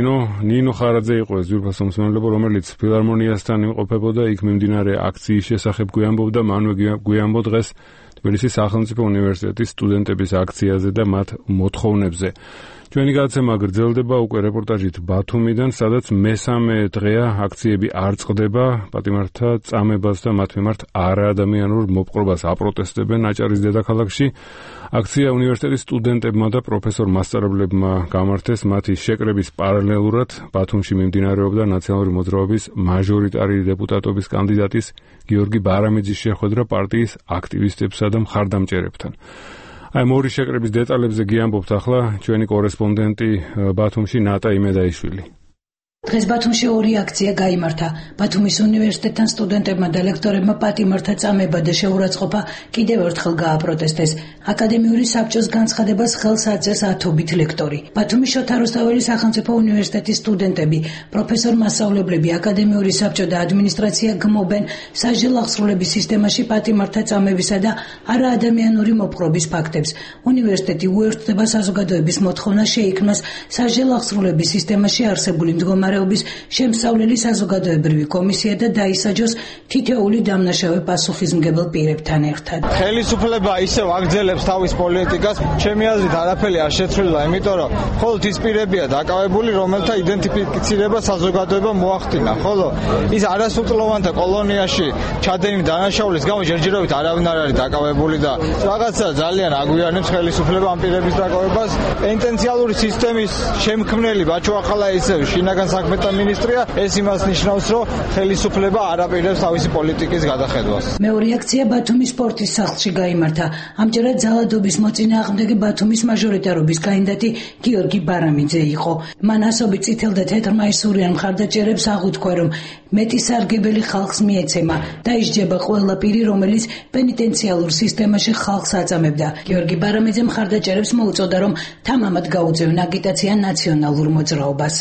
ნინო ხარაძე იყო ეს ძვირფასო მსმენელო, რომელიც ფილარმონიასთან იმყოფებოდა, იქ მიმდინარე აქციის შესახებ გვიამბობდა, მანვე გვიამბო დღეს თბილისის სახელმწიფო უნივერსიტეტის სტუდენტების აქციაზე და მათ მოთხოვნებზე. ჩვენი გადაცემა გრძელდება უკვე რეპორტაჟით ბათუმიდან, სადაც მესამე დღეა აქციები არ წყდება, პატიმართა წამებას და მათ მიმართ არაადამიანურ მოპყრობას აპროტესტებენ აჭარის დედაქალაქში. აქცია უნივერსიტეტის სტუდენტებმა და პროფესორ მასწავლებლებმა გამართეს, მათი შეკრების პარალელურად ბათუმში მიმდინარეობდა ნაციონალური მოძრაობის მაჟორიტარი დეპუტატობის კანდიდატის გიორგი ბარამიძის შეხვედრა პარტიის აქტივისტებსა და მხარდამჭერებთან. აი მორი შეკრების დეტალებზე გიამბობთ ახლა ჩვენი კორესპონდენტი ბათუმში ნატა იმედაიშვილი. დღეს ბათუმში ორი აქცია გაიმართა. ბათუმის უნივერსიტეტთან სტუდენტებმა და ლექტორებმა პატიმართა წამება და შეურაცხყოფა კიდევ ერთხელ გააპროტესტეს. აკადემიური საბჭოს განცხადებას ხელს აწერს ათობით ლექტორი. ბათუმის შოთა რუსთაველის სახელმწიფო უნივერსიტეტის სტუდენტები, პროფესორ მასწავლებლები, აკადემიური საბჭო და ადმინისტრაცია გმობენ სასჯელ აღსრულების სისტემაში პატიმართა წამებისა და არაადამიანური მოპყრობის ფაქტებს. უნივერსიტეტი უერთდება საზოგადოების მოთხოვნას შეიქმნას სასჯელ აღსრულების სისტემაში არსებული მდგომარეობის შემსწავლელი საზოგადოებრივი კომისია და დაისაჯოს თითოეული დამნაშავე პასუხისმგებელ პირებთან ერთად. ხელისუფლება ისევ აგრძელებს თავის პოლიტიკას, ჩემი აზრით არაფერი არ შეცვლილა, იმიტომ რომ მხოლოდ ის პირებია დაკავებული, რომელთა იდენტიფიცირება საზოგადოებამ მოახდინა, ხოლო ის არასრულწლოვანთა კოლონიაში ჩადენილი დანაშაულის გამო ჯერჯერობით არავინ არ არის დაკავებული და რაღაცა ძალიან აგვიანებს ხელისუფლება ამ პირების დაკავებას. პენტენციალური სისტემის შემქმნელი ბაჩო ახალაიძე შინაგან საქმეთა მინისტრია, ეს იმას ნიშნავს, რომ ხელისუფლება არ აპირებს თავისი პოლიტიკის გადახედვას. მეორე აქცია ბათუმის სპორტის სახლში გაიმართა. ამჯერად ძალადობის მოწინააღმდეგე ბათუმის მაჟორიტარობის კანდიდატი გიორგი ბარამიძე იყო. მან ასობით წითელ და თეთრმაისურიან მხარდაჭერებს აღუთქვა, რომ მეტი სარგებელი ხალხს მიეცემა და ისჯება ყველა პირი, რომელიც პენიტენციალურ სისტემაში ხალხს აწამებდა. გიორგი ბარამიძე მხარდაჭერებს მოუწოდა, რომ თამამად გაუწევენ აგიტაცია ნაციონალურ მოძრაობას.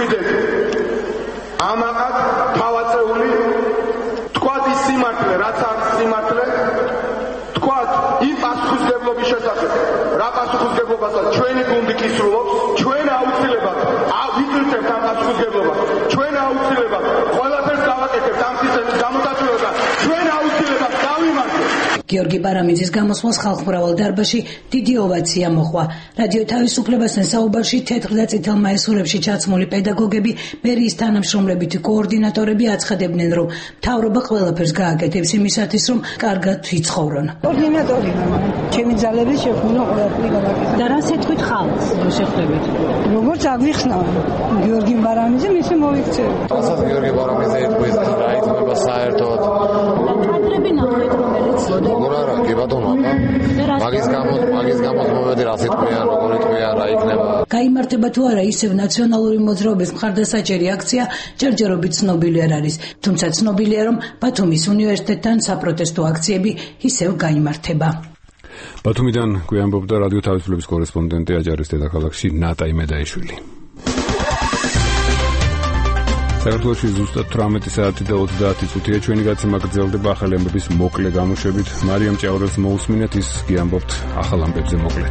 ამაყად თავაწეული თქვათ ის სიმართლე, რაც არის სიმართლე, თქვათ იმ პასუხისმგებლობის შესახებ, რა პასუხისმგებლობასაც ჩვენი გუნდი კისრულობს, ჩვენ აუცილებლად ვიწვევთ ამ პასუხისმგებლობას, ჩვენ აუცილებლად ყველაფერს გავაკეთებთ ამ სისტემის გამოსაცვლელად, ჩვენ აუცილებლად გავიმართებთ. გიორგი ბარამიძის გამოსვლას ხალხმრავალ დარბაზში დიდი ოვაცია მოჰყვა. რადიო თავისუფლებასთან საუბარში თეთრ და წითელ მაისურებში ჩაცმული პედაგოგები, მერიის თანამშრომლებითი კოორდინატორები აცხადებდნენ, რომ მთავრობა ყველაფერს გააკეთებს იმისათვის, რომ კარგად იცხოვრონ. კოორდინატორი ჩემი ძალების შექმნა ყველაფერი გავაკეთე. და რა სიტყვით ხალხს შეხვდებით? როგორც აგვიხსნა გიორგი ბარამიძე მისი მოიქცევა. რასაც გიორგი ბარამიძე იტყვის რა ითქმება საერთოდ. კადრები ნახეთ რომელიც რა კი ბატონო მაგის გამო მომედი რა იტყვიან როგორ იტყვიან რა იქნება. გაიმართება თუ არა ისევ ნაციონალური მოძრაობის მხარდასაჭერი აქცია ჯერჯერობით ცნობილი არ არის. თუმცა ცნობილია რომ ბათუმის უნივერსიტეტთან საპროტესტო აქციები ისევ გაიმართება. ბათუმიდან გვიამბობდა რადიო თავისუფლების კორესპონდენტი აჯარის დედაქალაქში ნატა იმედაიშვილი. საქართველოში ზუსტად 18 საათი და 30 წუთია ჩვენი გაცემა გრძელდება ახალი ამბების მოკლე გამოშვებით. მარიამ ჭიაურელს მოусმინეთ, ის გიამბობთ ახალ ამბებზე მოკლედ.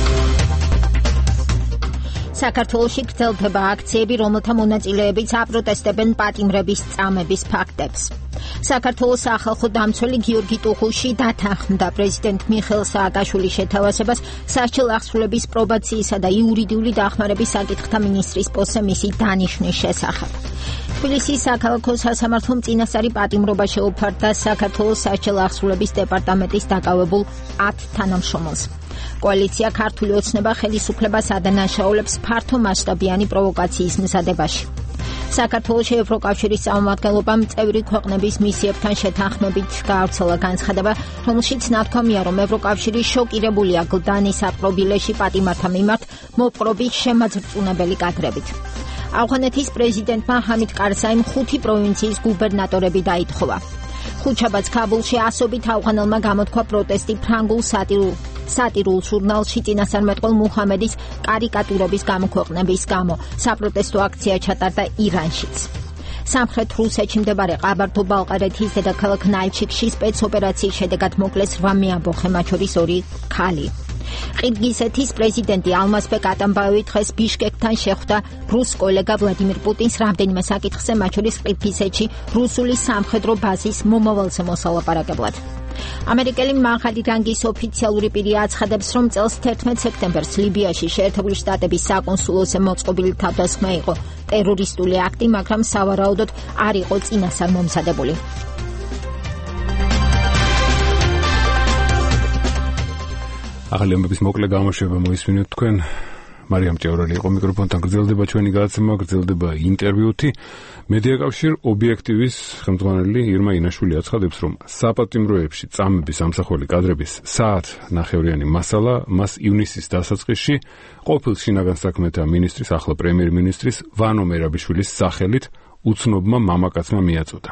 საქართველოში გრძელდება აქციები, რომელთა მონაწილეებიც აპროტესტებენ პატიმრების წამების ფაქტებს. საქართველოს სახალხო დამცველი გიორგი ტუხუში დათანხმდა პრეზიდენტ მიხეილ სააკაშვილის შეთავაზებას სასჯელ აღსრულების პრობაციისა და იურიდიული დახმარების საკითხთა მინისტრის პოსტზე მისი დანიშვნის შესახებ. თბილისის საქალაქო სასამართლომ წინასწარი პატიმრობა შეუფარდა საქართველოს სასჯელ აღსრულების დეპარტამენტის დაკავებულ 10 თანამშრომელს. კოალიცია ქართული ოცნება ხელისუფლებას ადანაშაულებს ფართო მასშტაბიანი პროვოკაციის მზადებაში. საქართველოს ევროკავშირის წარმომადგენლობამ წევრი ქვეყნების მისიებთან შეთანხმებით გაავრცელა განცხადება, რომელშიც ნათქვამია, რომ ევროკავშირი შოკირებულია გლდანის აპრობილეში პატიმართა მიმართ მოპყრობის შემაძრწუნებელი კადრებით. ავღანეთის პრეზიდენტმა ჰამიდ კარზაიმ 5 პროვინციის გუბერნატორები დაითხოვა. ხუთშაბათს ქაბულში ასობით ავღანელმა გამოთქვა პროტესტი ფრანგულ სატირულ ჟურნალში წინასწარმეტყველ მუჰამედის კარიკატურების გამოქვეყნების გამო. საპროტესტო აქცია ჩატარდა ირანშიც. სამხრეთ რუსეთში მდებარე ყაბარდო-ბალყარეთის დედაქალაქ ნაიჩიკში სპეცოპერაციის შედეგად მოკლეს 8 მეამბოხე, მათ შორის 2 ქალი. ყირგიზეთის პრეზიდენტი ალმაზბეკ ატამბაევი დღეს ბიშკეკთან შეხვდა რუს კოლეგა ვლადიმირ პუტინს რამდენიმე საკითხზე, მათ შორის ყირგიზეთში რუსული სამხედრო ბაზის მომავალზე მოსალაპარაკებლად. ამერიკელი მაღალი რანგის ოფიციალური პირი აცხადებს, რომ წელს 11 სექტემბერს ლიბიაში შეერთებული შტატების საკონსულოზე მოწყობილი თავდასხმა იყო ტერორისტული აქტი, მაგრამ სავარაუდოდ არ იყო წინასწარ მომზადებული. ახალი ამბების მოკლე გამოშვება მოისმინეთ თქვენ. მარიამ ჭიაურელი იყო მიკროფონთან. გრძელდება ჩვენი გადაცემა, გრძელდება ინტერვიუთი. მედიაკავშირ ობიექტივის ხელმძღვანელი ირმა ინაშვილი აცხადებს, რომ საპატიმროებში წამების ამსახველი კადრების საათნახევრიანი მასალა მას ივნისის დასაწყისში ყოფილ შინაგან საქმეთა მინისტრის, ახლა პრემიერ-მინისტრის ვანო მერაბიშვილის სახელით უცნობმა მამაკაცმა მიაწოდა.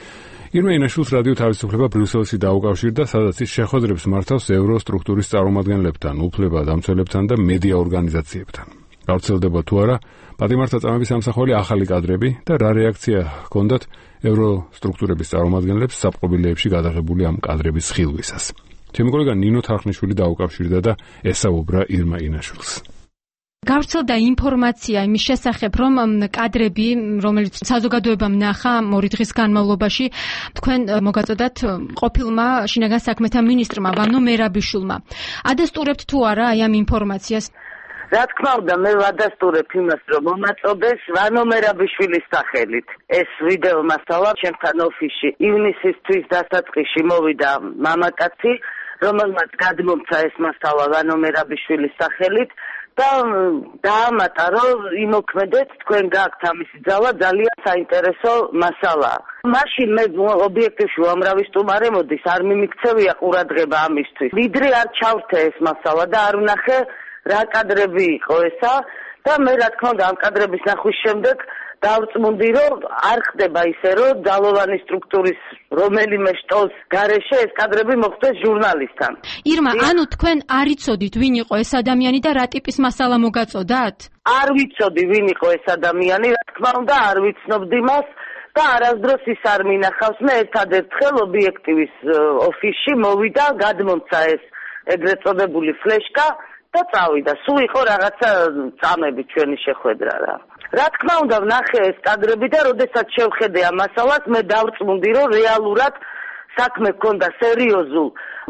ირმა ინაშვილს რადიო თავისუფლება ბრიუსელში დაუკავშირდა, სადაც ის შეხვედრებს მართავს ევროსტრუქტურის წარმომადგენლებთან, უფლება-დამცველებთან და მედია ორგანიზაციებთან. გავრცელდება თუ არა პატიმართა წამების ამსახველი ახალი კადრები და რა რეაქცია ჰქონდათ ევროსტრუქტურების წარმომადგენლებს საპყრობილეებში გადაღებული ამ კადრების ხილვისას. ჩემი კოლეგა ნინო თარხნიშვილი დაუკავშირდა და ესაუბრა ირმა ინაშვილს. გავრცელდა ინფორმაცია იმის შესახებ, რომ კადრები, რომელიც საზოგადოებამ ნახა 2 დღის განმავლობაში, თქვენ მოგაწოდათ ყოფილმა შინაგან საქმეთა მინისტრმა ვანო მერაბიშვილმა. ადასტურებთ თუ არა აი ამ ინფორმაციას? რა თქმა უნდა, მე ვადასტურებ იმას, რომ მომაწოდეს ვანო მერაბიშვილის სახელით. ეს ვიდეო მასალა ჩემთან ოფისში ივნისისთვის დასაწყისში მოვიდა მამაკაცი, რომელმაც გადმომცა ეს მასალა ვანო მერაბიშვილის სახელით. და დაამატა, რომ იმოქმედეთ, თქვენ გააქვთ ამისი ძალა, ძალიან საინტერესო მასალაა. მაშინ მე ობიექტივში უამრავი სტუმარე მოდის, არ მიმიქცევია ყურადღება ამისთვის. ვიდრე არ ჩავრთე ეს მასალა და არ ვნახე რა კადრები იყო ესა და მე რა თქმა უნდა ამ კადრების ნახვის შემდეგ დავწმუნდი, რომ არ ხდება ისე, რომ ძალოვანი სტრუქტურის რომელიმე შტოს გარეშე ეს კადრები მოხდეს ჟურნალისტთან. ირმა, ანუ თქვენ არ იცოდით ვინ იყო ეს ადამიანი და რა ტიპის მასალა მოგაწოდათ? არ ვიცოდი ვინ იყო ეს ადამიანი, რა თქმა უნდა არ ვიცნობდი მას და არასდროს ის არ მინახავს. მე ერთადერთხელ ობიექტივის ოფისში მოვიდა, გადმომცა ეს ეგრეთ წოდებული ფლეშკა და წავიდა. სულ იყო რაღაცა წამები ჩვენი შეხვედრა რა. რა თქმა უნდა ვნახე ეს კადრები და როდესაც შევხედე ამ მასალას, მე დავწმუნდი, რომ რეალურად საქმე ჰქონდა სერიოზულ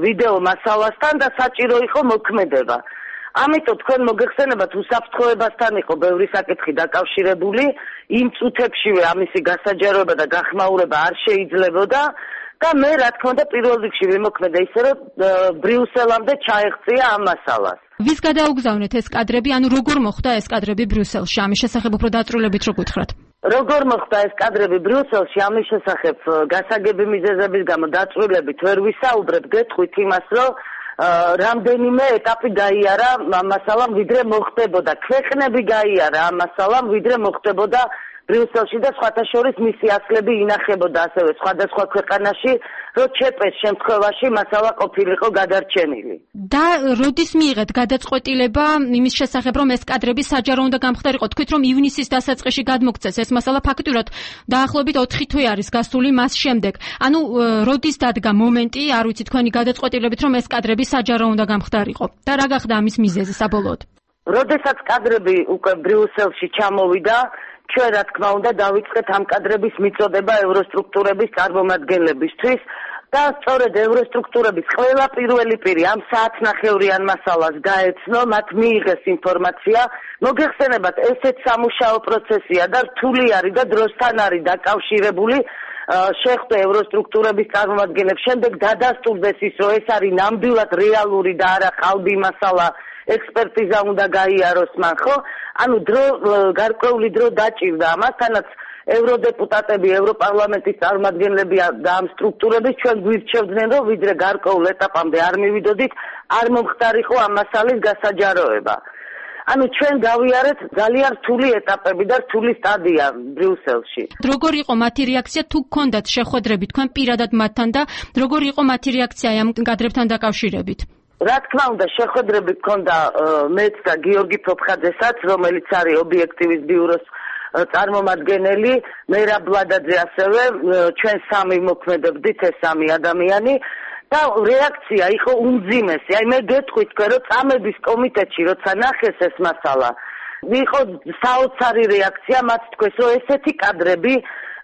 ვიდეო მასალასთან და საჭირო იყო მოქმედება. ამიტომ თქვენ მოგეხსენებათ უსაფრთხოებასთან იყო ბევრი საკითხი დაკავშირებული, იმ წუთებშივე ამისი გასაჯაროება და გახმაურება არ შეიძლებოდა და მე რა თქმა უნდა პირველ რიგში ვიმოქმედე ისე რომ ბრიუსელამდე ჩაეღწია ამ მასალას. ვის გადაუგზავნეთ ეს კადრები, ანუ როგორ მოხდა ეს კადრები ბრიუსელში? ამის შესახებ უფრო დაწვრილებით რო გითხრათ. როგორ მოხდა ეს კადრები ბრიუსელში, ამის შესახებ გასაგები მიზეზების გამო დაწვრილებით ვერ ვისაუბრებ, გეტყვით იმას, რომ რამდენიმე ეტაპი გაიარა ამ მასალამ ვიდრე მოხდებოდა. ქვეყნები გაიარა ამ მასალამ ვიდრე მოხდებოდა ბრიუსელში და სხვათა შორის მისი ასლები ინახებოდა ასევე სხვადასხვა ქვეყანაში, რომ ჩეპეს შემთხვევაში მასალა ყოფილიყო გადარჩენილი. და როდის მიიღეთ გადაწყვეტილება იმის შესახებ, რომ ეს კადრები საჯარო უნდა გამხდარიყო? თქვით, რომ ივნისის დასაწყისში გადმოგწეს ეს მასალა, ფაქტურად დაახლოებით 4 თვე არის გასული მას შემდეგ. ანუ როდის დადგა მომენტი, არ ვიცი, თქვენი გადაწყვეტილებით, რომ ეს კადრები საჯარო უნდა გამხდარიყო და რა გახდა ამის მიზეზი საბოლოოდ? როდესაც კადრები უკვე ბრიუსელში ჩამოვიდა, ჩვენ რა თქმა უნდა დავიწყეთ ამ კადრების მიწოდება ევროსტრუქტურების წარმომადგენლებისთვის და სწორედ ევროსტრუქტურების ყველა პირველი პირი ამ საათნახევრიან მასალას გაეცნო, მათ მიიღეს ინფორმაცია. მოგეხსენებათ, ესეც სამუშაო პროცესია და რთული არის და დროსთან არის დაკავშირებული. შეხვდა ევროსტრუქტურების წარმომადგენლებს, შემდეგ დადასტურდეს ის, რომ ეს არის ნამდვილად რეალური და არა ყალბი მასალა. ექსპერტიზა უნდა გაიაროს მან, ხო? ანუ გარკვეული დრო დაჭირდა ამასთანაც ევროდეპუტატები, ევროპარლამენტის წარმომადგენლები და ამ სტრუქტურების ჩვენ გვირჩევდნენ, რომ ვიდრე გარკვეულ ეტაპამდე არ მივიდოდით, არ მომხდარიყო ამ მასალის გასაჯაროება. ანუ ჩვენ გავიარეთ ძალიან რთული ეტაპები და რთული სტადია ბრიუსელში. როგორ იყო მათი რეაქცია, თუ გქონდათ შეხვედრები თქვენ პირადად მათთან და როგორ იყო მათი რეაქცია ამ კადრებთან დაკავშირებით? რა თქმა უნდა, შეხვედრები გქონდა მეც და გიორგი ფოფხაძესაც, რომელიც არის ობიექტივის ბიუროს წარმომადგენელი, მერაბ ვლადაძე ასევე, ჩვენ სამი მოქმედებდით, ეს სამი ადამიანი და რეაქცია იყო უმძიმესი. აი მე გეტყვით თქვენ, რომ წამების კომიტეტში როცა ნახეს ეს მასალა, იყო საოცარი რეაქცია, მათ თქვეს, რომ ესეთი კადრები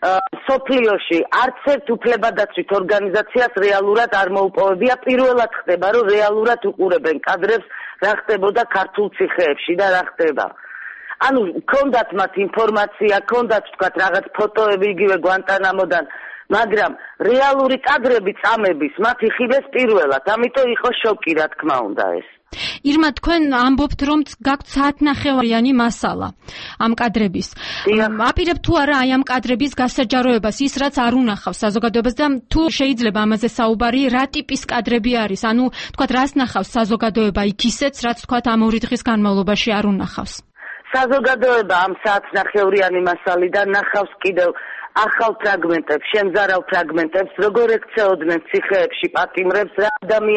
სოფლიოში არც ერთ უფლებადაცვით ორგანიზაციას რეალურად არ მოუპოვებია. პირველად ხდება, რომ რეალურად უყურებენ კადრებს, რა ხდებოდა ქართულ ციხეებში და რა ხდება. ანუ ქონდათ მათ ინფორმაცია, ქონდათ თქვათ რაღაც ფოტოები იგივე გვანტანამოდან, მაგრამ რეალური კადრები წამების მათ იხილეს პირველად, ამიტომ იყო შოკი, რა თქმა უნდა ეს. ირმა, თქვენ ამბობთ, რომ გაქვთ საათნახევრიანი მასალა ამ კადრების. აპირებ თუ არა აი ამ კადრების გასაჯაროებას, ის რაც არ უნახავს საზოგადოებას და თუ შეიძლება ამაზე საუბარი, რა ტიპის კადრები არის? ანუ თქვათ, რას ნახავს საზოგადოება იქ ისეც, რაც თქვათ ამ 2 დღის განმავლობაში არ უნახავს? საზოგადოება ამ საათნახევრიანი მასალიდან ნახავს კიდევ ახალ ფრაგმენტებს, შემზარავ ფრაგმენტებს, როგორ ექცეოდნენ ციხეებში პატიმრებს, რა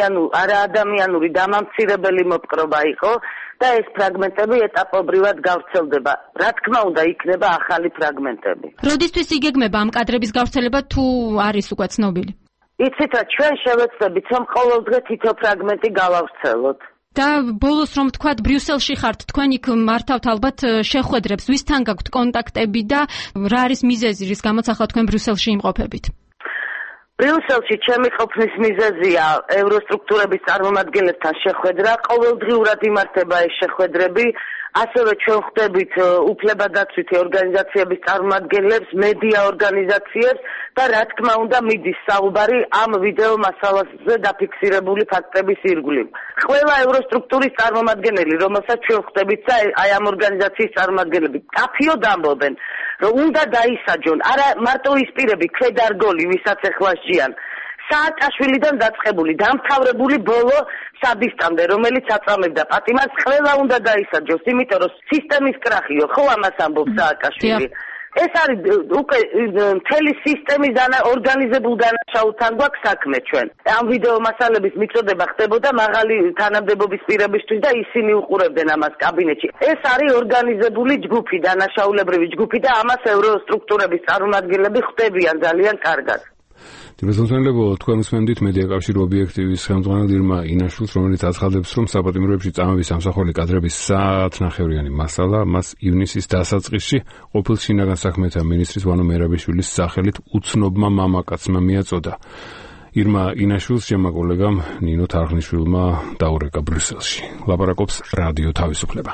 ადამიანური დამამცირებელი მოპყრობა იყო და ეს ფრაგმენტები ეტაპობრივად გავრცელდება. რა თქმა უნდა, იქნება ახალი ფრაგმენტები. როდისთვის იგეგმება ამ კადრების გავრცელება, თუ არის უკვე ცნობილი? იცით რა, ჩვენ შევეცდებით, რომ ყოველდღე თითო ფრაგმენტი გავავრცელოთ. და ბოლოს რომ თქვათ ბრიუსელში ხართ, თქვენ იქ მართავთ ალბათ შეხვედრებს, ვისთან გაქვთ კონტაქტები და რა არის მიზეზი, რის გამოც ახლა თქვენ ბრიუსელში იმყოფებით? ბრიუსელში ჩემი ყოფნის მიზეზია ევროსტრუქტურების წარმომადგენლებთან შეხვედრა, ყოველდღიურად იმართება ეს შეხვედრები, ასევე ჩვენ ხვდებით უფლებადაცვითი ორგანიზაციების წარმომადგენლებს, მედია ორგანიზაციებს და რა თქმა უნდა მიდის საუბარი ამ ვიდეო მასალაზე დაფიქსირებული ფაქტების ირგვლივ. ყველა ევროსტრუქტურის წარმომადგენელი, რომელსაც ჩვენ ხვდებით და აი ამ ორგანიზაციის წარმომადგენლები, კაფიოდ ამბობენ, რომ უნდა დაისაჯონ, არა მარტო ის პირები, ქვედარგოლი, ვისაც ეხლა სჯიან, სააკაშვილიდან დაწყებული, დამთავრებული ბოლო საბისტამდე, რომელიც აწამებდა პატიმარს, ყველა უნდა დაისაჯოს, იმიტომ რომ სისტემის კრახიო, ხო ამას ამბობს სააკაშვილი. ეს არის უკვე მთელი სისტემის ორგანიზებულ დანაშაულთან გვაქვს საქმე ჩვენ. ამ ვიდეო მასალების მიწოდება ხდებოდა მაღალი თანამდებობის პირებისთვის და ისინი უყურებდნენ ამას კაბინეტში. ეს არის ორგანიზებული ჯგუფი, დანაშაულებრივი ჯგუფი და ამას ევროსტრუქტურების წარმომადგენლები ხვდებიან ძალიან კარგად. დიმესულთანლებო, თქვენ უსმენთ მედიაკავშირი ობიექტივის ხელმძღვანელ ირმა ინაშვილს, რომელიც აცხადებს, რომ საპატიმროებში წამების სამსახური კადრების საათნახევრიანი მასალა მას ივნისის დასაწყისში ყოფილ შინაგან საქმეთა მინისტრის ვანო მერაბიშვილის სახელით უცნობმა მამაკაცმა მიაწოდა. ირმა ინაშვილს ჩემმა კოლეგამ ნინო თარხნიშვილმა დაურეკა ბრიუსელში. ლაპარაკობს რადიო თავისუფლება.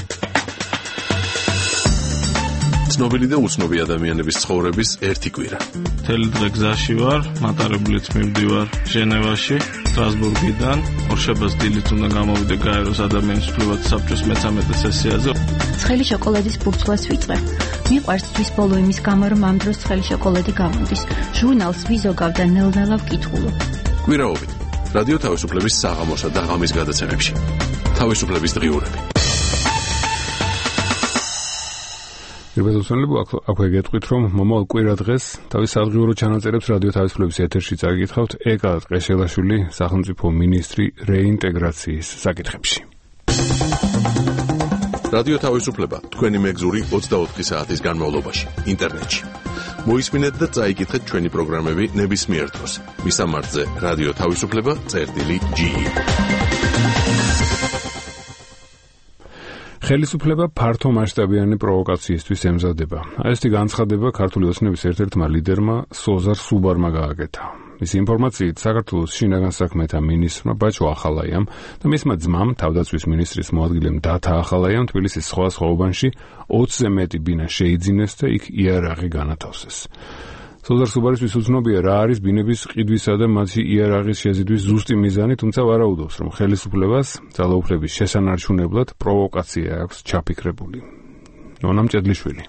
ცნობილი და უცნობი ადამიანების ცხოვრების ერთი კვირა. მთელი დღე გზაში ვარ, მატარებლით მივდივარ ჟენევაში, სტრასბურგიდან. ორშაბათს დილით უნდა გამოვიდე გაეროს ადამიანის უფლებათა საბჭოს მე-13 სესიაზე. ცხელი შოკოლადის ბურცლას ვიწყებ. მიყვარს თვის ბოლო იმის გამო, რომ ამ დროს ცხელი შოკოლადი გამოდის. ჟურნალს ვიზოგავ და ნელ-ნელა ვკითხულობ. კვირაობით რადიო თავისუფლების საღამოსა და ღამის გადაცემებში. თავისუფლების დღიურები. ირბაზოსანლებო აქვე გეტყვით, რომ მომავალ კვირა დღეს თავის სადღიურო ჩანაწერებს რადიო თავისუფლების ეთერში წაგიკითხავთ ეკალატ ყეშელაშვილი სახელმწიფო მინისტრი რეინტეგრაციის საკითხებში. რადიო თავისუფლება თქვენი მეგზური 24 საათის განმავლობაში ინტერნეტში. მოისმინეთ და წაიკითხეთ ჩვენი პროგრამები ნებისმიერ დროს. მისამართზე რადიო თავისუფლება.ge. ხელისუფლება ფართო მასშტაბიანი პროვოკაციისთვის ემზადება. ესეთი განცხადება ქართული ოცნების ერთ-ერთმა ლიდერმა სოზარ სუბარმა გააკეთა. მისი ინფორმაციით საქართველოს შინაგან საქმეთა მინისტრმა ბაჩო ახალაიამ და მისმა ძმამ თავდაცვის მინისტრის მოადგილემ დათა ახალაიამ თბილისის სხვა უბანში 20-ზე მეტი ბინა შეიძინეს და იქ იარაღი განათავსეს. სოზარ სუბარისთვის უცნობია რა არის ბინების ყიდვისა და მათი იარაღის შეზიდვის ზუსტი მიზანი, თუმცა ვარაუდობს, რომ ხელისუფლებას ძალაუფლების შესანარჩუნებლად პროვოკაცია აქვს ჩაფიქრებული. ნონამ ჭედლიშვილი.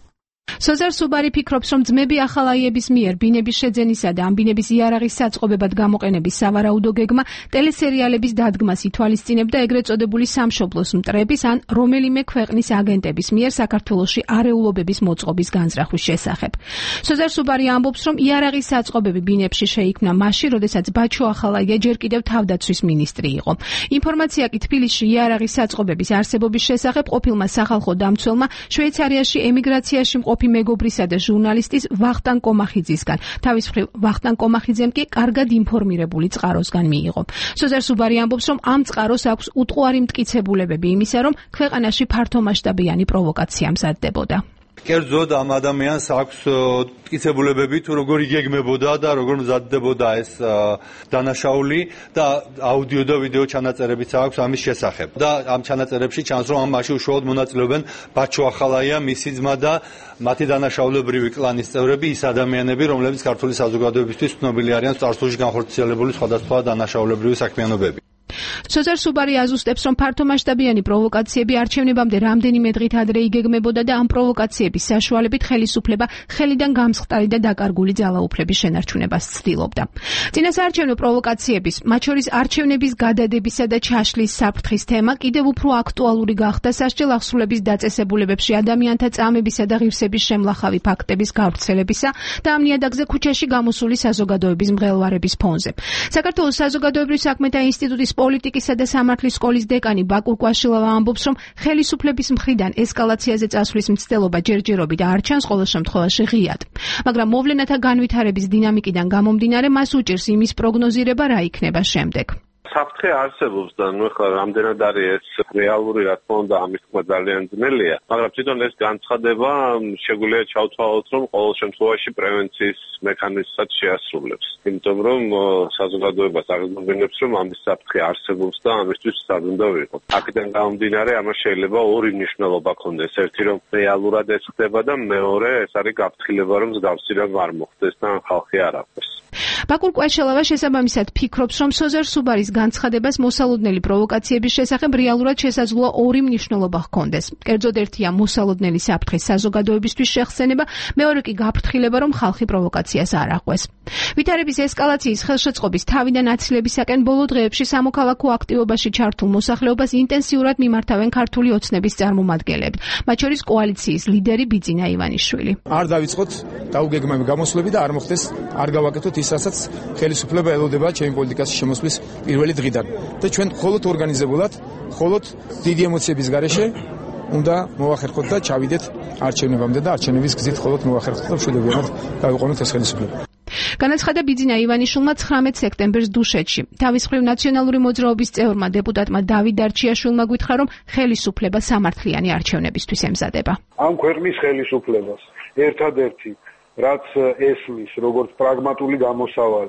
სოზარ სუბარი ფიქრობს, რომ ძმები ახალაიების მიერ ბინების შეძენისა და ამ ბინების იარაღის საწყობებად გამოყენების სავარაუდო გეგმა ტელესერიალების დადგმას ითვალისწინებდა ეგრეთ წოდებული სამშობლოს მტრების ან რომელიმე ქვეყნის აგენტების მიერ საქართველოში არეულობების მოწყობის განზრახვის შესახებ. სოზარ სუბარი ამბობს, რომ იარაღის საწყობები ბინებში შეიქმნა მაშინ, როდესაც ბაჩო ახალაია ჯერ კიდევ თავდაცვის მინისტრი იყო. ინფორმაცია კი თბილისში იარაღის საწყობების არსებობის შესახებ ყოფილმა სახალხო დამცველმა შვეიცარიაში ემიგრაციაში მყოფი მეგობრისა და ჟურნალისტის ვახტანგ კომახიძისგან. თავის მხრივ ვახტანგ კომახიძემ კი კარგად ინფორმირებული წყაროსგან მიიღო. სოზარ სუბარი ამბობს, რომ ამ წყაროს აქვს უტყუარი მტკიცებულებები იმისა, რომ ქვეყანაში ფართომასშტაბიანი პროვოკაცია მზადდებოდა. კერძოდ ამ ადამიანს აქვს მტკიცებულებები თუ როგორ იგეგმებოდა და როგორ მზადდებოდა ეს დანაშაული და აუდიო და ვიდეო ჩანაწერებიც აქვს ამის შესახებ. და ამ ჩანაწერებში ჩანს, რომ ამაში უშუალოდ მონაწილეობენ ბაჩო ახალაია, მისი ძმა და მათი დანაშაულებრივი კლანის წევრები, ის ადამიანები, რომლებიც ქართული საზოგადოებისთვის ცნობილი არიან წარსულში განხორციელებული სხვადასხვა დანაშაულებრივი საქმიანობები. სოზარ სუბარი აზუსტებს, რომ ფართომასშტაბიანი პროვოკაციები არჩევნებამდე რამდენიმე დღით ადრე იგეგმებოდა და ამ პროვოკაციების საშუალებით ხელისუფლება ხელიდან გამსხტარი და დაკარგული ძალაუფლების შენარჩუნებას ცდილობდა. წინასაარჩევნო პროვოკაციების, მათ შორის არჩევნების გადადებისა და ჩაშლის საფრთხის თემა კიდევ უფრო აქტუალური გახდა სასჯელ აღსრულების დაწესებულებებში ადამიანთა წამებისა და ღირსების შემლახავი ფაქტების გავრცელებისა და ამ ნიადაგზე ქუჩაში გამოსული საზოგადოების მღელვარების ფონზე. საქართველოს საზოგადოებრივ საქმეთა ინსტიტუტის პოლიტიკისა და სამართლის სკოლის დეკანი ბაკურ კვაშილავა ამბობს, რომ ხელისუფლების მხრიდან ესკალაციაზე წასვლის მცდელობა ჯერჯერობით არ ჩანს, ყოველ შემთხვევაში ღიად. მაგრამ მოვლენათა განვითარების დინამიკიდან გამომდინარე, მას უჭირს იმის პროგნოზირება, რა იქნება შემდეგ. საფრთხე არსებობს და ნუ ახლა რამდენად არის ეს რეალური, რა თქმა უნდა, ამის თქმა ძალიან ძნელია, მაგრამ თვითონ ეს განცხადება შეგვიძლია ჩავთვალოთ, რომ ყოველ შემთხვევაში პრევენციის მექანიზმსაც შეასრულებს. იმიტომ რომ საზოგადოებას აღინიშნებს, რომ ამის საფრთხე არსებობს და ამისთვის სად უნდა ვიყოთ. აქედან გამომდინარე, ამას შეიძლება ორი მნიშვნელობა ჰქონდეს. ერთი, რომ რეალურად ეს ხდება და მეორე, ეს არის გაფრთხილება, რომ მსგავსი რამ არ მოხდეს და ხალხი არ აყვეს. ბაკურ კვაშელავა შესაბამისად ფიქრობს, რომ სოზარ სუბარის განცხადებას მოსალოდნელი პროვოკაციების შესახებ რეალურად შესაძლოა ორი მნიშვნელობა ჰქონდეს. კერძოდ ერთია მოსალოდნელი საფრთხის საზოგადოებისთვის შეხსენება, მეორე კი გაფრთხილება, რომ ხალხი პროვოკაციას არ აყვეს. ვითარების ესკალაციის ხელშეწყობის თავიდან აცილებისაკენ ბოლო დღეებში სამოქალაქო აქტივობაში ჩართულ მოსახლეობას ინტენსიურად მიმართავენ ქართული ოცნების წარმომადგენლები, მათ შორის კოალიციის ლიდერი ბიძინა ივანიშვილი. არ დავიწყოთ დაუგეგმავი გამოსვლები და არ მოხდეს, არ გავაკეთოთ ის, რასაც ხელისუფლება ელოდება ჩემი პოლიტიკაში შემოსვლის პირველი დღიდან. და ჩვენ მხოლოდ ორგანიზებულად, მხოლოდ დიდი ემოციების გარეშე უნდა მოვახერხოთ და ჩავიდეთ არჩევნებამდე და არჩევნების გზით მხოლოდ მოვახერხოთ და მშვიდობიანად გავიყვანოთ ეს ხელისუფლება. განაცხადა ბიძინა ივანიშვილმა 19 სექტემბერს დუშეთში. თავის მხრივ ნაციონალური მოძრაობის წევრმა დეპუტატმა დავით დარჩიაშვილმა გითხრა, რომ ხელისუფლება სამართლიანი არჩევნებისთვის ემზადება. ამ ქვეყნის ხელისუფლებას ერთადერთი რაც ესმის როგორც პრაგმატული გამოსავალი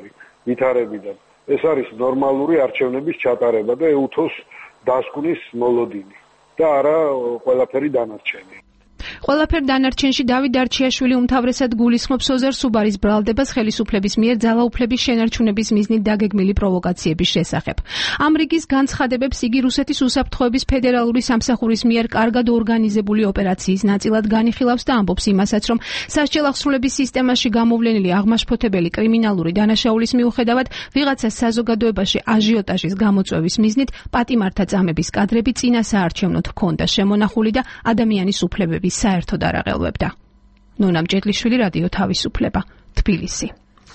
ვითარებიდან. ეს არის ნორმალური არჩევნების ჩატარება და ეუთოს დასკვნის მოლოდინი და არა ყველაფერი დანარჩენი. ყველაფერ დანარჩენში დავით დარჩიაშვილი უმთავრესად გულისხმობს ოზარ სუბარის ბრალდებას ხელისუფლების მიერ ძალაუფლების შენარჩუნების მიზნით დაგეგმილი პროვოკაციების შესახებ. ამ რიგის განცხადებებს იგი რუსეთის უსაფრთხოების ფედერალური სამსახურის მიერ კარგად ორგანიზებული ოპერაციის ნაწილად განიხილავს და ამბობს იმასაც, რომ სასჯელ აღსრულების სისტემაში გამოვლენილი აღმაშფოთებელი კრიმინალური დანაშაულის მიუხედავად ვიღაცას საზოგადოებაში აჟიოტაჟის გამოწვევის მიზნით პატიმართა წამების კადრები წინა საარჩევნოდ ჰქონდა შემონახული და ადამიანის უფლებების საერთოდ არ აღელვებდა. ნონა მჭედლიშვილი, რადიო თავისუფლება, თბილისი.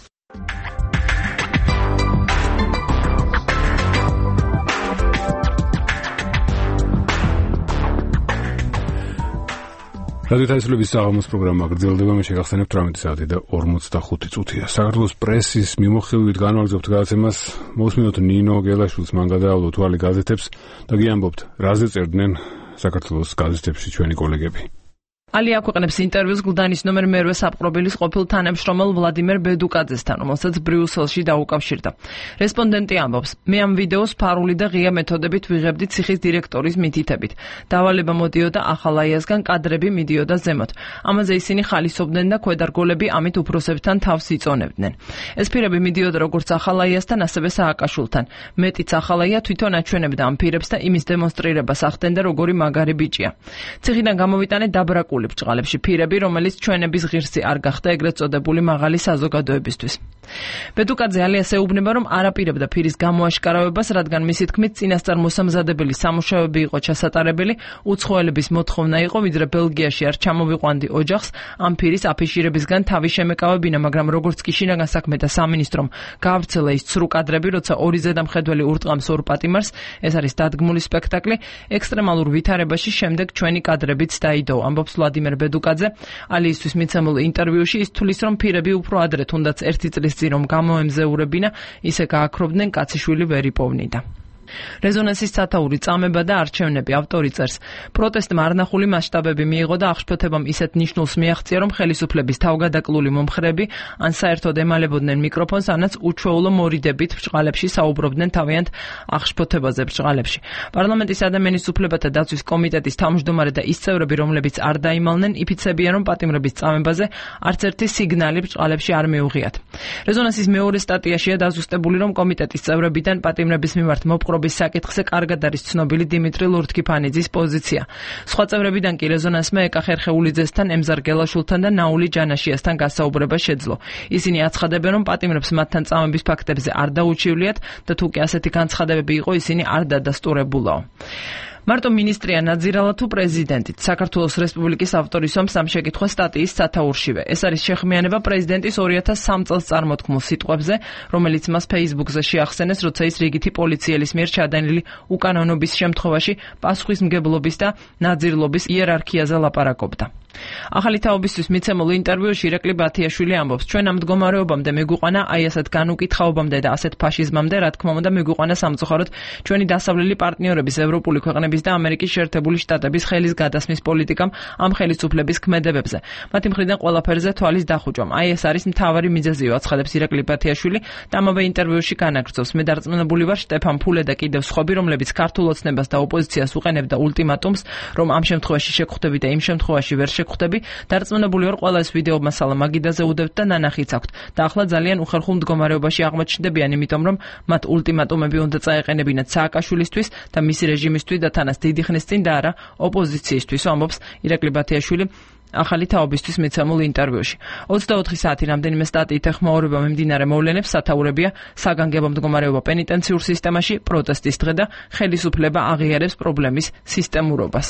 რადიო თავისუფლების საღამოს პროგრამა გრძელდება, მე შეგახსენებთ 18 საათი და 45 წუთია. საქართველოს პრესის მიმოხილვით განვაგრძობთ გადაცემას, მოვსმინოთ ნინო გელაშვილს, მან გადაავლო თვალი გაზეთებს და გიამბობთ, რაზე წერდნენ საქართველოს გაზეთებში ჩვენი კოლეგები. ალი აქვეყნებს ინტერვიუს გლდანის ნომერ მერვე საპყრობილის ყოფილ თანამშრომელ ვლადიმერ ბედუკაძესთან, რომელსაც ბრიუსელში დაუკავშირდა. რესპონდენტი ამბობს, მე ამ ვიდეოს ფარული და ღია მეთოდებით ვიღებდი ციხის დირექტორის მითითებით. დავალება მოდიოდა ახალაიასგან, კადრები მიდიოდა ზემოთ. ამაზე ისინი ხალისობდნენ და ქვედარგოლები ამით უფროსებთან თავს იწონებდნენ. ეს ფირები მიდიოდა როგორც ახალაიასთან, ასევე სააკაშვილთან. მეტიც ახალაია თვითონ აჩვენებდა ამ ფირებს და იმის დემონსტრირებას ახდენდა, როგორი მაგარი ბიჭია. ციხიდან გამოვიტანე დაბრაკული ბრჭყალებში ფირები, რომელიც ჩვენების ღირსი არ გახდა ეგრეთ წოდებული მაღალი საზოგადოებისთვის. ბედუკაძე ალიას ეუბნება, რომ არ აპირებდა ფირის გამოაშკარავებას, რადგან მისი თქმით წინასწარ მოსამზადებელი სამუშაოები იყო ჩასატარებელი, უცხოელების მოთხოვნა იყო, ვიდრე ბელგიაში არ ჩამოვიყვანდი ოჯახს, ამ ფირის აფიშირებისგან თავი შემეკავებინა, მაგრამ როგორც კი შინაგან საქმეთა სამინისტრომ გაავრცელა ის ცრუ კადრები, როცა ორი ზედამხედველი ურტყამს ორ პატიმარს, ეს არის დადგმული სპექტაკლი, ექსტრემალურ ვითარებაში შემდეგ ჩვენი კადრებიც დაიდო, ამბობს ვლადიმერ ბედუკაძე. ალიისთვის მიცემულ ინტერვიუში ის თulis, რომ ფირები უფრო ადრე, თუნდაც 1 წლის წინ რომ გამოემზეურებინა, ისე გააქრობდნენ, კაციშვილი ვერ იპოვნიდა. რეზონანსის სათაური წამება და არჩევნები, ავტორი წერს. პროტესტმა არნახული მასშტაბები მიიღო და აღშფოთებამ ისეთ ნიშნულს მიაღწია, რომ ხელისუფლების თავგადაკლული მომხრები ან საერთოდ ემალებოდნენ მიკროფონს, ანაც უჩვეულო მორიდებით ბრჭყალებში საუბრობდნენ თავიანთ აღშფოთებაზე ბრჭყალებში. პარლამენტის ადამიანის უფლებათა დაცვის კომიტეტის თავმჯდომარე და ის წევრები, რომლებიც არ დაიმალნენ, იფიცებიან, რომ პატიმრების წამებაზე არც ერთი სიგნალი ბრჭყალებში არ მიუღიათ. რეზონანსის მეორე სტატიაშია დაზუსტებული, რომ კომიტეტის წევრებიდან პატიმრების მიმართ მოპყრობის საკითხზე კარგად არის ცნობილი დიმიტრი ლურთქიფანიძის პოზიცია. სხვა წევრებიდან კი რეზონანსმა ეკა ხერხეულიძესთან, ემზარ გელაშვილთან და ნაული ჯანაშიასთან გასაუბრება შეძლო. ისინი აცხადებენ, რომ პატიმრებს მათთან წამების ფაქტებზე არ დაუჩივლიათ და თუ კი ასეთი განცხადებები იყო, ისინი არ დადასტურებულაო. მარტო მინისტრია ნაძირალა თუ პრეზიდენტით. საქართველოს რესპუბლიკის ავტორის ომს ამ შეკითხვას სტატიის სათაურშივე. ეს არის შეხმიანება პრეზიდენტის 2003 წელს წარმოთქმულ სიტყვებზე, რომელიც მას Facebook-ზე შეახსენეს, როცა ის რიგითი პოლიციელის მიერ ჩადენილი უკანონობის შემთხვევაში პასუხისმგებლობის და ნაძირლობის იერარქიაზე ლაპარაკობდა. ახალი თაობისთვის მიცემულ ინტერვიუში ირაკლი ბათიაშვილი ამბობს, ჩვენ ამ მდგომარეობამდე მიგვიყვანა, აი ასეთ განუკითხაობამდე და ასეთ ფაშიზმამდე, რა თქმა უნდა, მიგვიყვანა სამწუხაროდ ჩვენი დასავლელი პარტნიორების, ევროპული ქვეყნების და ამერიკის შეერთებული შტატების ხელის გადასმის პოლიტიკამ ამ ხელისუფლების ქმედებებზე. მათი მხრიდან ყველაფერზე თვალის დახუჭვამ. აი ეს არის მთავარი მიზეზიო, აცხადებს ირაკლი ბათიაშვილი და ამავე ინტერვიუში განაგრძობს. მე დარწმუნებული ვარ, შტეფან ფულე და კიდევ სხვები, რომლებიც ქართულ ოცნებას და ოპოზიციას უყენებდა ულტიმატუმს, რომ ამ შემთხვევაში შეგხვდები და იმ შემთხვევაში ვერ შეგხვდები, დარწმუნებული ვარ, ყველა ეს ვიდეო მასალა მაგიდაზე უდევთ და ნანახიც აქვთ და ახლა ძალიან უხერხულ მდგომარეობაში აღმოჩნდებიან, იმიტომ რომ მათ ულტიმატუმები უნდა წაეყენებინათ სააკაშვილისთვის და მისი რეჟიმისთვის და თანაც დიდი ხნის წინ და არა ოპოზიციისთვის, ამბობს ირაკლი ბათიაშვილი ახალი თაობისთვის მიცემულ ინტერვიუში. 24 საათი რამდენიმე სტატიით ეხმაურება მიმდინარე მოვლენებს, სათაურებია საგანგებო მდგომარეობა პენიტენციურ სისტემაში, პროტესტის დღე და ხელისუფლება აღიარებს პრობლემის სისტემურობას.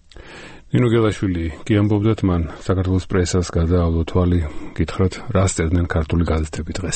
ნინო გელაშვილი კი ამბობდათ, მან საქართველოს პრესას გადაავლო თვალი, გითხრათ, რა სწერდნენ ქართული გაზეთები დღეს.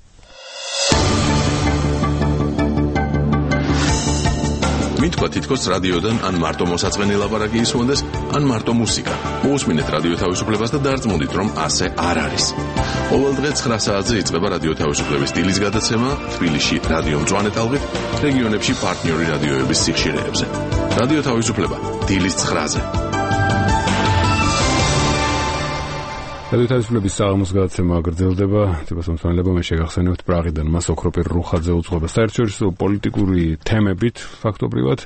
მითქვა თითქოს რადიოდან ან მარტო მოსაწყენი ლაპარაკი ისმონდეს, ან მარტო მუსიკა. მოусმინეთ რადიო თავისუფლებას და დარწმუნდით, რომ ასე არ არის. ყოველ დღე 9 საათზე იწყება რადიო თავისუფლების დილის გადაცემა თბილისში რადიო მწვანე ტალღით, რეგიონებში პარტნიორი რადიოების სიხშირეებზე. რადიო თავისუფლება დილის 9-ზე. რადიო თავისუფლების საღამოს გადაცემა გრძელდება. თვითონ მე შეგახსენებთ პრაღიდან მას ოქროპირ რუხაძე უძღვება საერთაშორისო პოლიტიკური თემებით ფაქტობრივად.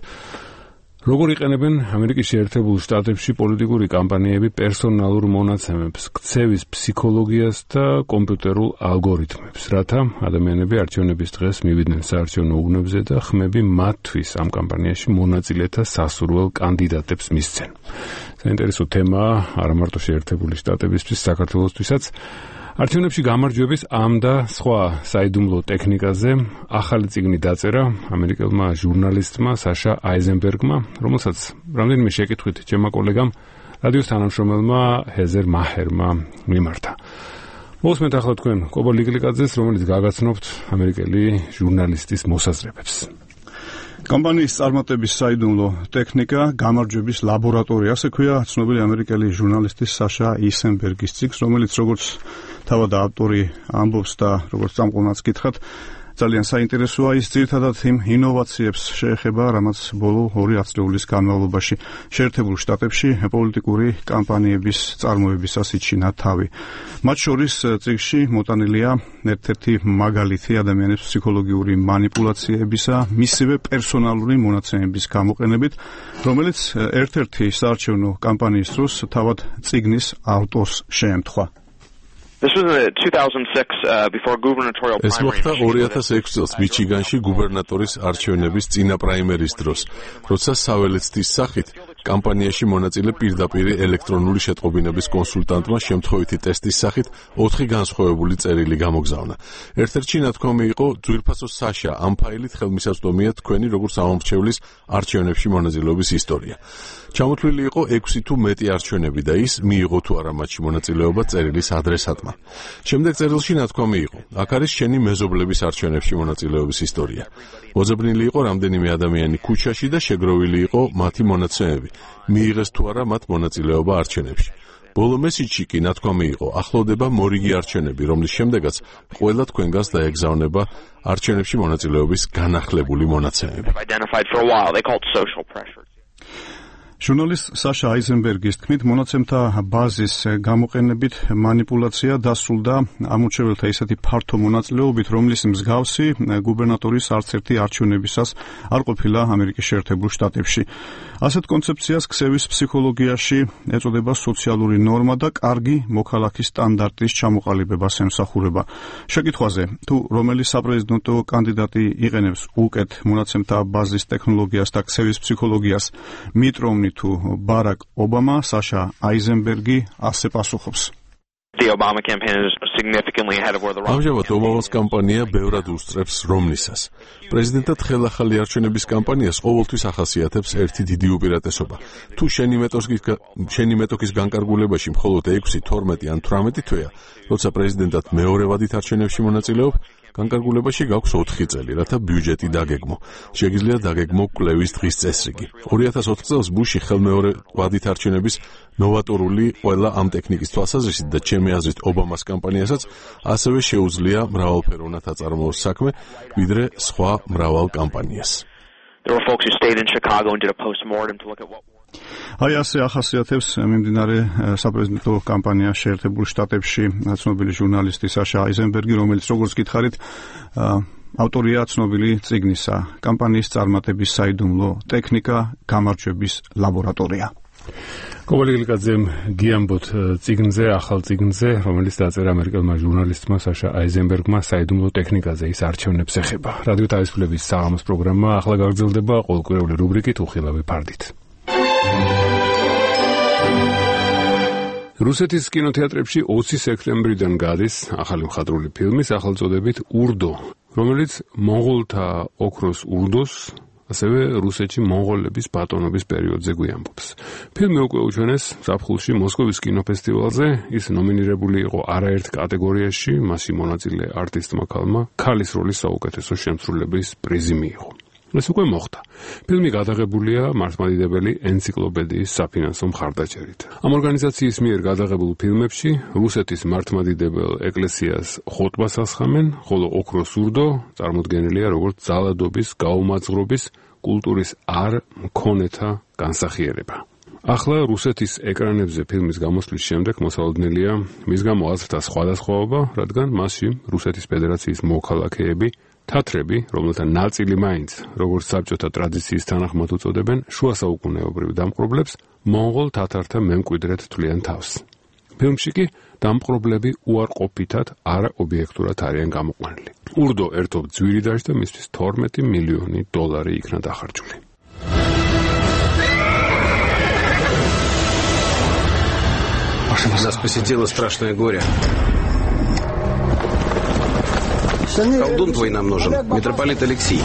როგორ იყენებენ ამერიკის შეერთებულ შტატებში პოლიტიკური კამპანიები პერსონალურ მონაცემებს, ქცევის ფსიქოლოგიას და კომპიუტერულ ალგორითმებს, რათა ადამიანები არჩევნების დღეს მივიდნენ საარჩევნო უბნებზე და ხმები მათთვის ამ კამპანიაში მონაწილეთა სასურველ კანდიდატებს მისცენ. საინტერესო თემაა არა მარტო შეერთებული შტატებისთვის, საქართველოსთვისაც. არჩევნებში გამარჯვების ამ და სხვა საიდუმლო ტექნიკაზე ახალი წიგნი დაწერა ამერიკელმა ჟურნალისტმა საშა აიზენბერგმა, რომელსაც რამდენიმე შეკითხვით ჩემმა კოლეგამ რადიოს თანამშრომელმა ჰეზერ მაჰერმა მიმართა. მოსმენთ ახლა თქვენ კობო ლიგლიკაძეს, რომელიც გაგაცნობთ ამერიკელი ჟურნალისტის მოსაზრებებს. კამპანიის წარმატების საიდუმლო ტექნიკა, გამარჯვების ლაბორატორია, ასე ქვია ცნობილი ამერიკელი ჟურნალისტის საშა აიზენბერგის წიგნს, რომელიც როგორც თავად ავტორი ამბობს და როგორც წამყვანაც გითხრათ, ძალიან საინტერესოა. ის ძირითადად იმ ინოვაციებს შეეხება, რამაც ბოლო 2 ათწლეულის განმავლობაში შეერთებულ შტატებში პოლიტიკური კამპანიების წარმოებისას იჩინა თავი. მათ შორის წიგნში მოტანილია ერთ-ერთი მაგალითი ადამიანების ფსიქოლოგიური манипуляციებისა, მისივე პერსონალური მონაცემების გამოყენებით, რომელიც ერთ-ერთი საარჩევნო კამპანიის დროს თავად წიგნის ავტორს შეემთხვა. This was in 2006 before gubernatorial primary. ეს მოხდა 2006 წელს მიჩიგანში გუბერნატორის არჩევნების წინა პრაიმერის დროს, როცა საველეცდის სახით კამპანიაში მონაწილე პირდაპირ ელექტრონული შეტყობინების კონსულტანტმა შემთხვევითი ტესტის სახით 4 განსხვავებული წერილი გამოგზავნა. ერთ-ერთი ნათქვამი იყო ძვირფასო საშა, ამ ფაილით ხელმისაწვდომია თქვენი როგორც ამომრჩევლის არჩევნებში მონაწილეობის ისტორია. ჩამოთვლილი იყო 6 თუ მეტი არჩევნები და ის მიიღო თუ არა მათში მონაწილეობა წერილის ადრესატმა. შემდეგ წერილში ნათქვამი იყო: აქ არის შენი მეზობლების არჩევნებში მონაწილეობის ისტორია. მოძებნილი იყო რამდენიმე ადამიანი ქუჩაში და შეგროვილი იყო მათი მონაცემები. მიიღეს თუ არა მათ მონაწილეობა არჩევნებში. ბოლო მესიჯში კი ნათქვამი იყო: ახლოვდება მორიგი არჩევნები, რომლის შემდეგაც ყველა თქვენგანს დაეგზავნება არჩევნებში მონაწილეობის განახლებული მონაცემები. ჟურნალისტ საშა აიზენბერგის თქმით, მონაცემთა ბაზის გამოყენებით манипуляცია დასრულდა ამორჩეველთა ისეთი ფართო მონაწილეობით, რომლის მსგავსი გუბერნატორის არც ერთი არჩევნებისას არ ყოფილა ამერიკის შეერთებულ შტატებში. ასეთ კონცეფციას ქცევის ფსიქოლოგიაში ეწოდება სოციალური ნორმა და კარგი მოქალაქის სტანდარტის ჩამოყალიბებას ემსახურება. შეკითხვაზე, თუ რომელი საპრეზიდენტო კანდიდატი იყენებს უკეთ მონაცემთა ბაზის ტექნოლოგიას და ქცევის ფსიქოლოგიას, მით რომნი თუ ბარაკ ობამა, საშა აიზენბერგი ასე პასუხობს. ამჟამად ობამას კამპანია ბევრად უსწრებს რომნისას. პრეზიდენტად ხელახალი არჩევნების კამპანიას ყოველთვის ახასიათებს ერთი დიდი უპირატესობა. თუ შენი მეტოქის განკარგულებაში მხოლოდ 6, 12 ან 18 თვეა, როცა პრეზიდენტად მეორე ვადით არჩევნებში მონაწილეობ, განკარგულებაში გაქვს 4 წელი, რათა ბიუჯეტი დაგეგმო. შეგიძლია დაგეგმო კვლევის დღის წესრიგი. 2004 წელს ბუში ხელმეორე ვადით არჩევნების ნოვატორული ყველა ამ ტექნიკის თვალსაზრისით და ჩემი აზრით ობამას კამპანიასაც ასევე შეუძლია მრავალფეროვნად აწარმოოს საქმე, ვიდრე სხვა მრავალ კამპანიას. აი ასე ახასიათებს მიმდინარე საპრეზიდენტო კამპანია შეერთებულ შტატებში ცნობილი ჟურნალისტი საშა აიზენბერგი, რომელიც როგორც გითხარით, ავტორია ცნობილი წიგნისა კამპანიის წარმატების საიდუმლო ტექნიკა, გამარჯვების ლაბორატორია. კოვალიგლიკაძემ გიამბოთ წიგნზე, ახალ წიგნზე, რომელიც დაწერა ამერიკელმა ჟურნალისტმა საშა აიზენბერგმა საიდუმლო ტექნიკაზე, ის არჩევნებს ეხება. რადიო თავისუფლების საღამოს პროგრამა ახლა გაგრძელდება ყოველკვირეული რუბრიკით უხილავი ფარდით. რუსეთის კინოთეატრებში 20 სექტემბრიდან გადის ახალი მხატვრული ფილმი სახელწოდებით ურდო, რომელიც მონღოლთა ოქროს ურდოს, ასევე რუსეთში მონღოლების ბატონობის პერიოდზე გვიამბობს. ფილმი უკვე უჩვენეს ზაფხულში მოსკოვის კინოფესტივალზე, ის ნომინირებული იყო არაერთ კატეგორიაში, მასში მონაწილე არტისტმა ქალმა ქალის როლის საუკეთესო შემსრულებლის პრიზი მიიღო. ეს უკვე მოხდა. ფილმი გადაღებულია მართლმადიდებელი ენციკლოპედიის საფინანსო მხარდაჭერით. ამ ორგანიზაციის მიერ გადაღებულ ფილმებში რუსეთის მართლმადიდებელ ეკლესიას ხოტბას ასხამენ, ხოლო ოქროს ურდო წარმოდგენილია როგორც ძალადობის, გაუმაძღრობის, კულტურის არ მქონეთა განსახიერება. ახლა რუსეთის ეკრანებზე ფილმის გამოსვლის შემდეგ მოსალოდნელია მის გამო აზრთა სხვადასხვაობა, რადგან მასში რუსეთის ფედერაციის მოქალაქეები, თათრები, რომელთა ნაწილი მაინც, როგორც საბჭოთა ტრადიციის თანახმად უწოდებენ, შუა საუკუნეობრივ დამპყრობლებს, მონღოლ თათართა მემკვიდრედ თვლიან თავს. ფილმში კი დამპყრობლები უარყოფითად არაობიექტურად არიან გამოყვანილი. ურდო ერთობ ძვირი დაждდა მისთვის $12 მილიონი იქნა დახარჯული. Нас посетило страшное горе. Колдун твой нам нужен, митрополит Алексей.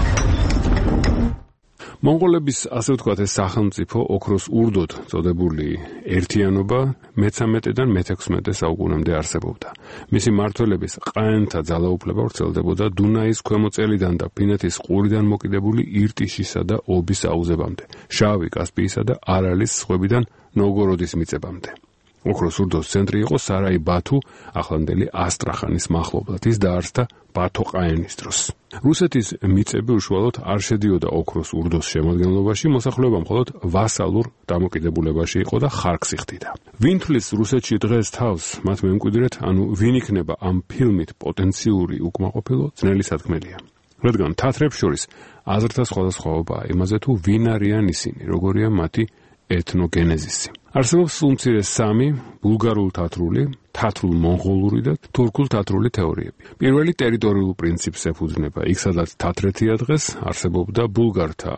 მონღოლების ასე ვთქვათ ეს სახელმწიფო ოქროს ურდოდ წოდებული ერთიანობა მე-13-დან მე-16 საუკუნემდე არსებობდა. მისი მმართველების ყაენთა ძალაუფლება ვრცელდებოდა დუნაის ქვემოწელიდან და ფინეთის ყურიდან მოკიდებული ირტიშისა და ობის აუზებამდე, შავი კასპიისა და არალის ზღვებიდან ნოვგოროდის მიწებამდე. ოქროს ურდოს ცენტრი იყო სარაი ბათუ, ახლანდელი ასტრახანის მახლობლად. ის დაარსდა ბათო-ყაენის დროს. რუსეთის მიწები უშუალოდ არ შედიოდა ოქროს ურდოს შემადგენლობაში, მოსახლეობა მხოლოდ ვასალურ დამოკიდებულებაში იყო და ხარკს იხდიდა. ვინ თვლის რუსეთში დღეს თავს მათ მემკვიდრედ, ანუ ვინ იქნება ამ ფილმით პოტენციური უკმაყოფილო, ძნელი სათქმელია. რადგან თათრებს შორის აზრთა სხვადასხვაობაა იმაზე თუ ვინ არიან ისინი, როგორია მათი ეთნოგენეზისი. არსებობს სულ სამი ბულგარულ-თათრული, თათრულ-მონღოლური და თურქულ-თათრული თეორიები. პირველი ტერიტორიულ პრინციპს ეფუძნება, იქ სადაც თათრეთია დღეს, არსებობდა ბულგართა,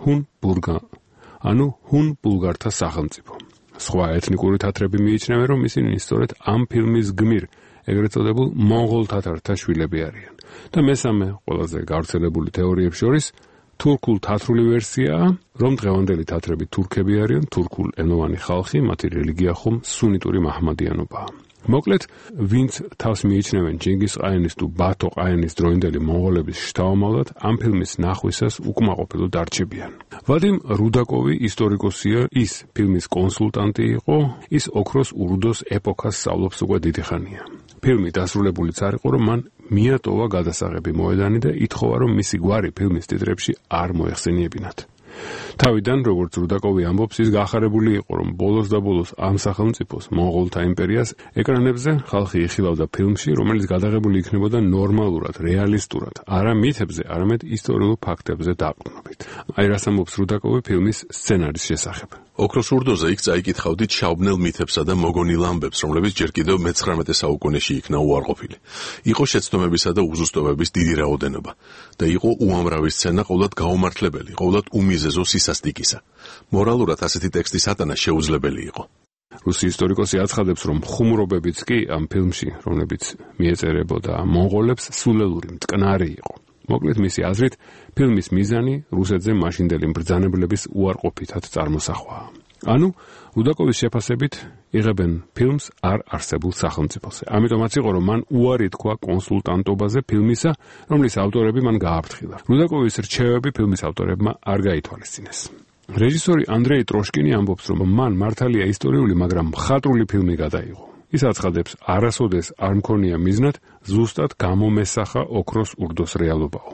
ანუ ჰუნ-ბულგართა სახელმწიფო. სხვა ეთნიკური თათრები მიიჩნევენ, რომ ისინი სწორედ ამ ფილმის გმირ, ეგრეთ წოდებულ მონღოლ თათართა შვილები არიან. და მესამე, ყველაზე გავრცელებული თეორიებს შორის თურქულ-თათრული ვერსიაა, რომ დღევანდელი თათრები თურქები არიან, თურქულ ენოვანი ხალხი, მათი რელიგია ხომ სუნიტური მაჰმადიანობაა. მოკლედ, ვინც თავს მიიჩნევენ ჯინგის-ყაენის თუ ბათო-ყაენის დროინდელი მონღოლების შთამომავლად, ამ ფილმის ნახვისას უკმაყოფილოდ არჩებიან. ვადიმ რუდაკოვი ისტორიკოსია, ის ფილმის კონსულტანტი იყო, ის ოქროს ურდოს ეპოქას სწავლობს უკვე დიდი ხანია. ფილმი დასრულებულიც არ იყო, რომ მან მიატოვა გადასაღები მოედანი და ითხოვა, რომ მისი გვარი ფილმის ტიტრებში არ მოეხსენიებინათ. თავიდან, როგორც რუდაკოვი ამბობს, ის გახარებული იყო, რომ ბოლოს და ბოლოს ამ სახელმწიფოს, მონღოლთა იმპერიას, ეკრანებზე ხალხი იხილავდა ფილმში, რომელიც გადაღებული იქნებოდა ნორმალურად, რეალისტურად, არა მითებზე, არამედ ისტორიულ ფაქტებზე დაყრდნობით. აი რას ამბობს რუდაკოვი ფილმის სცენარის შესახებ. ოქროს ურდოზე იქ წაიკითხავდით ჩაუბნელ მითებსა და მოგონილ ამბებს, რომლებიც ჯერ კიდევ მე-19 საუკუნეში იქნა უარყოფილი. იყო შეცდომებისა და უზუსტობების დიდი რაოდენობა და იყო უამრავი სცენა ყოვლად გაუმართლებელი, ყოვლად უმიზეზო სისასტიკისა. მორალურად ასეთი ტექსტის ატანა შეუძლებელი იყო. რუსი ისტორიკოსი აცხადებს, რომ ხუმრობებიც კი ამ ფილმში, რომლებიც მიეწერებოდა მონღოლებს, სულელური მტკნარი იყო. მოკლედ მისი აზრით, ფილმის მიზანი რუსეთზე მაშინდელი მბრძანებლების უარყოფითად წარმოსახვაა. ანუ, რუდაკოვის შეფასებით, იღებენ ფილმს არ არსებულ სახელმწიფოზე. ამიტომაც იყო, რომ მან უარი თქვა კონსულტანტობაზე ფილმისა, რომლის ავტორები მან გააფრთხილა. რუდაკოვის რჩევები ფილმის ავტორებმა არ გაითვალისწინეს. რეჟისორი ანდრეი ტროშკინი ამბობს, რომ მან მართალია ისტორიული, მაგრამ მხატვრული ფილმი გადაიღო. ის აცხადებს, არასოდეს არ მქონია მიზნად, ზუსტად გამომესახა ოქროს ურდოს რეალობაო.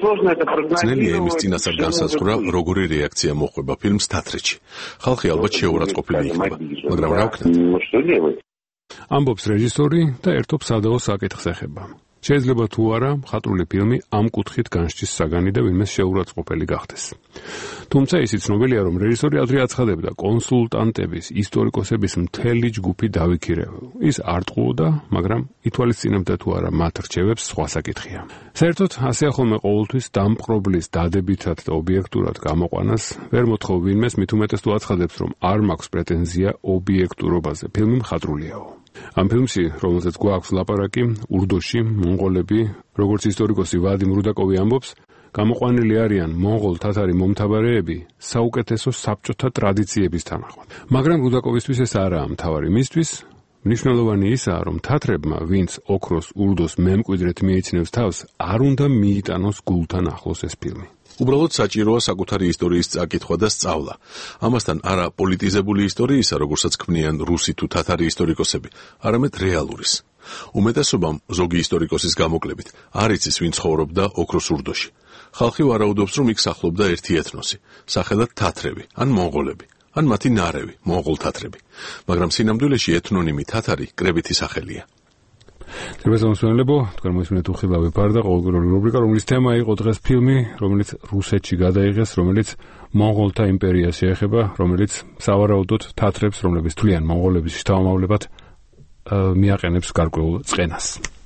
ძნელია იმის წინასწარ განსაზღვრა, როგორი რეაქცია მოჰყვება ფილმს თათრეთში. ხალხი ალბათ შეურაცხყოფილი იქნება, მაგრამ რა ვქნათ? ამბობს რეჟისორი და ერთობ სადაო საკითხს ეხება. შეიძლება თუ არა მხატვრული ფილმი ამ კუთხით განსჯის საგანი და ვინმეს შეურაცხყოფელი გახდეს. თუმცა ისიც ცნობილია, რომ რეჟისორი ადრე აცხადებდა, კონსულტანტების, ისტორიკოსების მთელი ჯგუფი დავიქირეულ. ის არ ტყუოდა, მაგრამ ითვალისწინებდა თუ არა მათ რჩევებს, სხვა საკითხია. საერთოდ ასეა ხოლმე ყოველთვის დამპყრობლის დადებითად და ობიექტურად გამოყვანას ვერ მოთხოვ ვინმეს, მით უმეტეს თუ აცხადებს, რომ არ მაქვს პრეტენზია ობიექტურობაზე, ფილმი მხატვრულიაო. ამ ფილმში, რომელზეც გვაქვს ლაპარაკი, ურდოში მონღოლები, როგორც ისტორიკოსი ვადიმ რუდაკოვი ამბობს, გამოყვანილი არიან მონღოლ-თათარი მომთაბარეები საუკეთესო საბჭოთა ტრადიციების თანახმად. მაგრამ რუდაკოვისთვის ეს არაა მთავარი. მისთვის მნიშვნელოვანი ისაა, რომ თათრებმა, ვინც ოქროს ურდოს მემკვიდრედ მიიჩნევს თავს, არ უნდა მიიტანოს გულთან ახლოს ეს ფილმი. უბრალოდ საჭიროა საკუთარი ისტორიის წაკითხვა და სწავლა. ამასთან არა პოლიტიზებული ისტორიისა, როგორცაც ქმნიან რუსი თუ თათარი ისტორიკოსები, არამედ რეალურის. უმეტესობამ ზოგი ისტორიკოსის გამოკლებით არ იცის, ვინ ცხოვრობდა ოქროს ურდოში. ხალხი ვარაუდობს, რომ იქ სახლობდა ერთი ეთნოსი, სახელად თათრები ან მონღოლები. ან მათი ნარევი, მონღოლ თათრები, მაგრამ სინამდვილეში ეთნონიმი თათარი კრებითი სახელია. Trebezamsვენებო, თქვენ მოსმენთ უხილავი ფარდა ყოველგვარი რუბრიკა, რომლის თემა იყო დღეს ფილმი, რომელიც რუსეთში გადაიღეს, რომელიც მონღოლთა იმპერიას შეეხება, რომელიც სავარაუდოდ თათრებს, რომლებიც თვლიან მონღოლების შთამომავლებად, მიაყენებს გარკვეულ წყენას.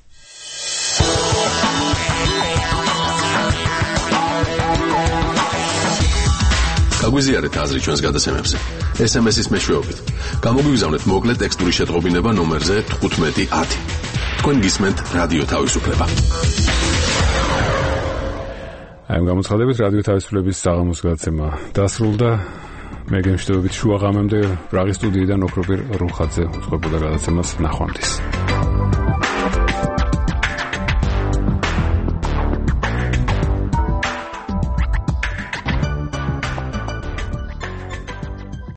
გაგვიზიარეთ აზრი ჩვენს გადაცემებზე. SMS-ის მეშვეობით. გამოგვიგზავნეთ მოკლე ტექსტური შეტყობინება ნომერზე 1510. თქვენ გისმენთ რადიო თავისუფლება. ამ გამოცხადებით რადიო თავისუფლების საღამოს გადაცემა დასრულდა. მე გემშვიდობებით შუა ღამემდე პრაღის სტუდიიდან ოქროპირ რუხაძე უწყებოდა გადაცემას. ნახვამდის.